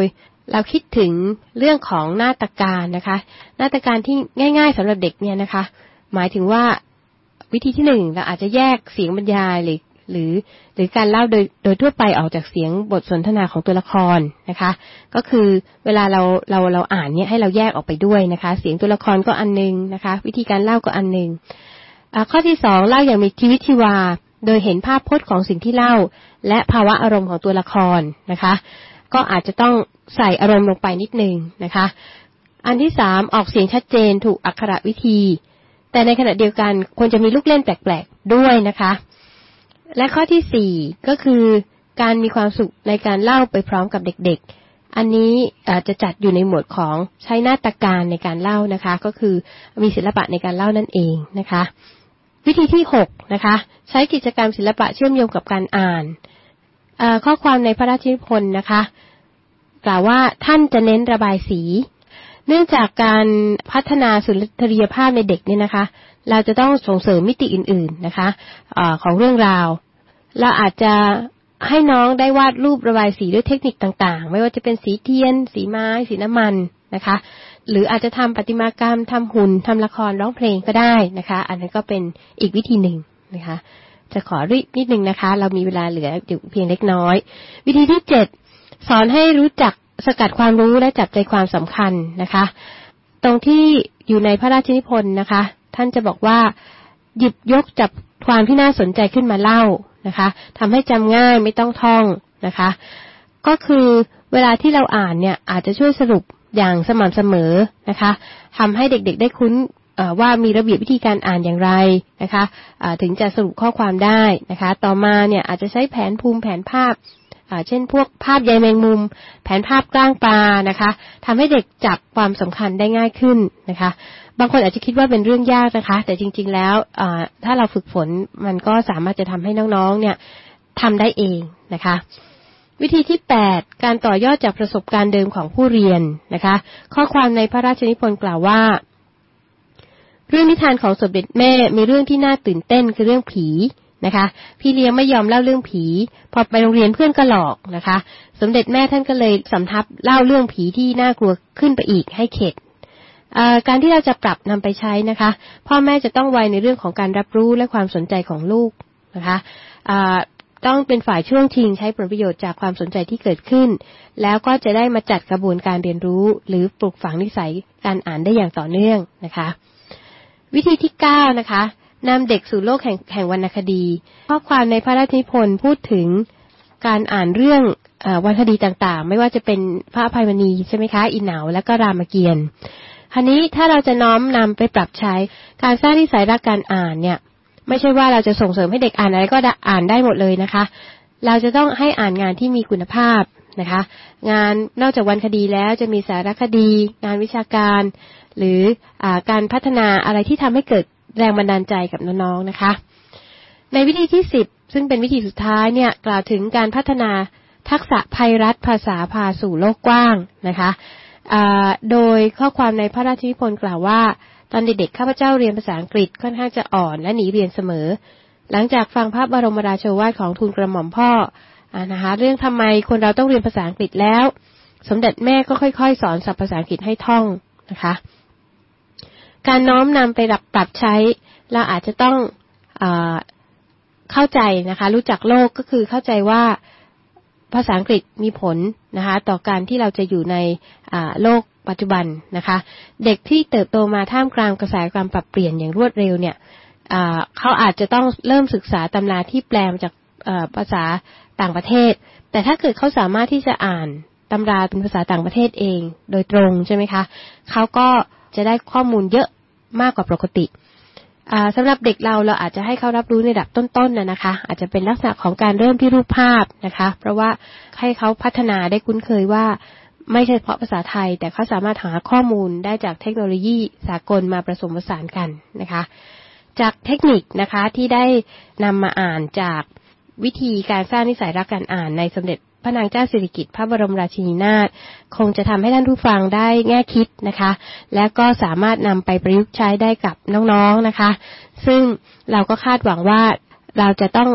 G: เราคิดถึงเรื่องของนาฏการนะคะนาฏการที่ง่ายๆสำหรับเด็กเนี่ยนะคะหมายถึงว่าวิธีที่หนึ่งเราอาจจะแยกเสียงบรรยายหรือหรือหรือการเล่าโดยโดยทั่วไปออกจากเสียงบทสนทนาของตัวละครนะคะก็คือเวลาเราเราเราอ่านเนี่ยให้เราแยกออกไปด้วยนะคะเสียงตัวละครก็อันนึงนะคะวิธีการเล่าก็อันนึงข้อที่สองเล่าอย่างมีชีวิตชีวาโดยเห็นภาพพจน์ของสิ่งที่เล่าและภาวะอารมณ์ของตัวละครนะคะก็อาจจะต้องใส่อารมณ์ลงไปนิดนึงนะคะอันที่สามออกเสียงชัดเจนถูกอักขระวิธีแต่ในขณะเดียวกันควรจะมีลูกเล่นแปลกๆด้วยนะคะและข้อที่สี่ก็คือการมีความสุขในการเล่าไปพร้อมกับเด็กๆอันนี้อาจจะจัดอยู่ในหมวดของใช้นาฏการในการเล่านะคะก็คือมีศิลปะในการเล่านั่นเองนะคะวิธีที่หกนะคะใช้กิจกรรมศิลปะเชื่อมโยงกับการอ่านข้อความในพระราชนิพนธ์นะคะกล่าวว่าท่านจะเน้นระบายสีเนื่องจากการพัฒนาสุนทรียภาพในเด็กเนี่ยนะคะเราจะต้องส่งเสริมมิติอื่นๆนะคะเอ่อของเรื่องราวเราอาจจะให้น้องได้วาดรูประบายสีด้วยเทคนิคต่างๆไม่ว่าจะเป็นสีเทียนสีไม้สีน้ำมันนะคะหรืออาจจะทำประติมากรรมทำหุ่นทำละครร้องเพลงก็ได้นะคะอันนั้นก็เป็นอีกวิธีหนึ่งนะคะจะขอรีบนิดนึงนะคะเรามีเวลาเหลืออยู่เพียงเล็กน้อยวิธีที่เจ็ดสอนให้รู้จักสกัดความรู้และจับใจความสำคัญนะคะตรงที่อยู่ในพระราชนิพนธ์นะคะท่านจะบอกว่าหยิบยกจับความที่น่าสนใจขึ้นมาเล่านะคะทำให้จำง่ายไม่ต้องท่องนะคะก็คือเวลาที่เราอ่านเนี่ยอาจจะช่วยสรุปอย่างสม่ำเสมอนะคะทำให้เด็กๆได้คุ้นว่ามีระเบียบวิธีการอ่านอย่างไรนะคะถึงจะสรุปข้อความได้นะคะต่อมาเนี่ยอาจจะใช้แผนภูมิแผนภาพเช่นพวกภาพใยแมงมุมแผนภาพกล้างปลานะคะทำให้เด็กจับความสำคัญได้ง่ายขึ้นนะคะบางคนอาจจะคิดว่าเป็นเรื่องยากนะคะแต่จริงๆแล้วถ้าเราฝึกฝนมันก็สามารถจะทำให้น้องๆเนี่ยทำได้เองนะคะวิธีที่แปดการต่อยอดจากประสบการณ์เดิมของผู้เรียนนะคะข้อความในพระราชนิพนธ์กล่าวว่าเรื่องนิทานของสมเด็จแม่มีเรื่องที่น่าตื่นเต้นคือเรื่องผีนะคะพี่เลี้ยงไม่ยอมเล่าเรื่องผีพอไปโรงเรียนเพื่อนก็หลอกนะคะสมเด็จแม่ท่านก็เลยสำทับเล่าเรื่องผีที่น่ากลัวขึ้นไปอีกให้เข็ดการที่เราจะปรับนำไปใช้นะคะพ่อแม่จะต้องไวในเรื่องของการรับรู้และความสนใจของลูกนะคะต้องเป็นฝ่ายช่วงชิงใช้ผลประโยชน์จากความสนใจที่เกิดขึ้นแล้วก็จะได้มาจัดกระบวนการเรียนรู้หรือปลูกฝังนิสัยการอ่านได้อย่างต่อเนื่องนะคะวิธีที่เก้านะคะนำเด็กสู่โลกแห่งแห่งวรรณคดีข้อความในพระราชนิพนธ์พูดถึงการอ่านเรื่องวรรณคดีต่างๆไม่ว่าจะเป็นพระอภัยมณีใช่ไหมคะอีเหนาและก็รามเกียรติ์คราวนี้ถ้าเราจะน้อมนำไปปรับใช้การสร้างนิสัยรักการอ่านเนี่ยไม่ใช่ว่าเราจะส่งเสริมให้เด็กอ่านอะไรก็อ่านได้หมดเลยนะคะเราจะต้องให้อ่านงานที่มีคุณภาพนะคะงานนอกจากวรรณคดีแล้วจะมีสารคดีงานวิชาการหรืออ่าการพัฒนาอะไรที่ทำให้เกิดแรงบันดาลใจกับน้องๆนะคะในวิธีที่สิบซึ่งเป็นวิธีสุดท้ายเนี่ยกล่าวถึงการพัฒนาทักษะไพเราะภาษาพาสู่โลกกว้างนะคะโดยข้อความในพระราชนิพนธ์กล่าวว่าตอนเด็กๆข้าพเจ้าเรียนภาษาอังกฤษค่อนข้างจะอ่อนและหนีเรียนเสมอหลังจากฟังพระบรมราโชวาทของทูลกระหม่อมพ่ออ่านะคะเรื่องทำไมคนเราต้องเรียนภาษาอังกฤษแล้วสมเด็จแม่ก็ค่อยๆสอนศัพท์ภาษาอังกฤษให้ท่องนะคะการน้อมนำไปปรับใช้เราอาจจะต้องเอ่อเข้าใจนะคะรู้จักโลกก็คือเข้าใจว่าภาษาอังกฤษมีผลนะคะต่อการที่เราจะอยู่ในโลกปัจจุบันนะคะเด็กที่เติบโตมาท่ามกลางกระแสความปรับเปลี่ยนอย่างรวดเร็วเนี่ยเขาอาจจะต้องเริ่มศึกษาตำราที่แปลมาจากภาษาต่างประเทศแต่ถ้าเกิดเขาสามารถที่จะอ่านตำราเป็นภาษาต่างประเทศเองโดยตรงใช่ไหมคะเขาก็จะได้ข้อมูลเยอะมากกว่าปกติสำหรับเด็กเราเราอาจจะให้เขารับรู้ในระดับต้นๆ นะนะคะอาจจะเป็นลักษณะของการเริ่มที่รูปภาพนะคะเพราะว่าให้เขาพัฒนาได้คุ้นเคยว่าไม่ใช่เฉพาะภาษาไทยแต่เขาสามารถหาข้อมูลได้จากเทคโนโลยีสากลมาผสมผสานกันนะคะจากเทคนิคนะคะที่ได้นำมาอ่านจากวิธีการสร้างนิสัยรักการอ่านในสมเด็จพระนางเจ้าสิริกิติ์พระบรมราชินีนาถคงจะทำให้ท่านผู้ฟังได้แง่คิดนะคะและก็สามารถนำไปประยุกต์ใช้ได้กับน้องๆนะคะซึ่งเราก็คาดหวังว่าเราจะต้อง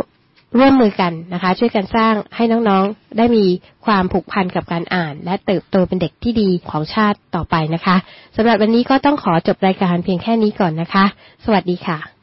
G: ร่วมมือกันนะคะช่วยกันสร้างให้น้องๆได้มีความผูกพันกับการอ่านและเติบโตเป็นเด็กที่ดีของชาติต่อไปนะคะสำหรับวันนี้ก็ต้องขอจบรายการเพียงแค่นี้ก่อนนะคะสวัสดีค่ะ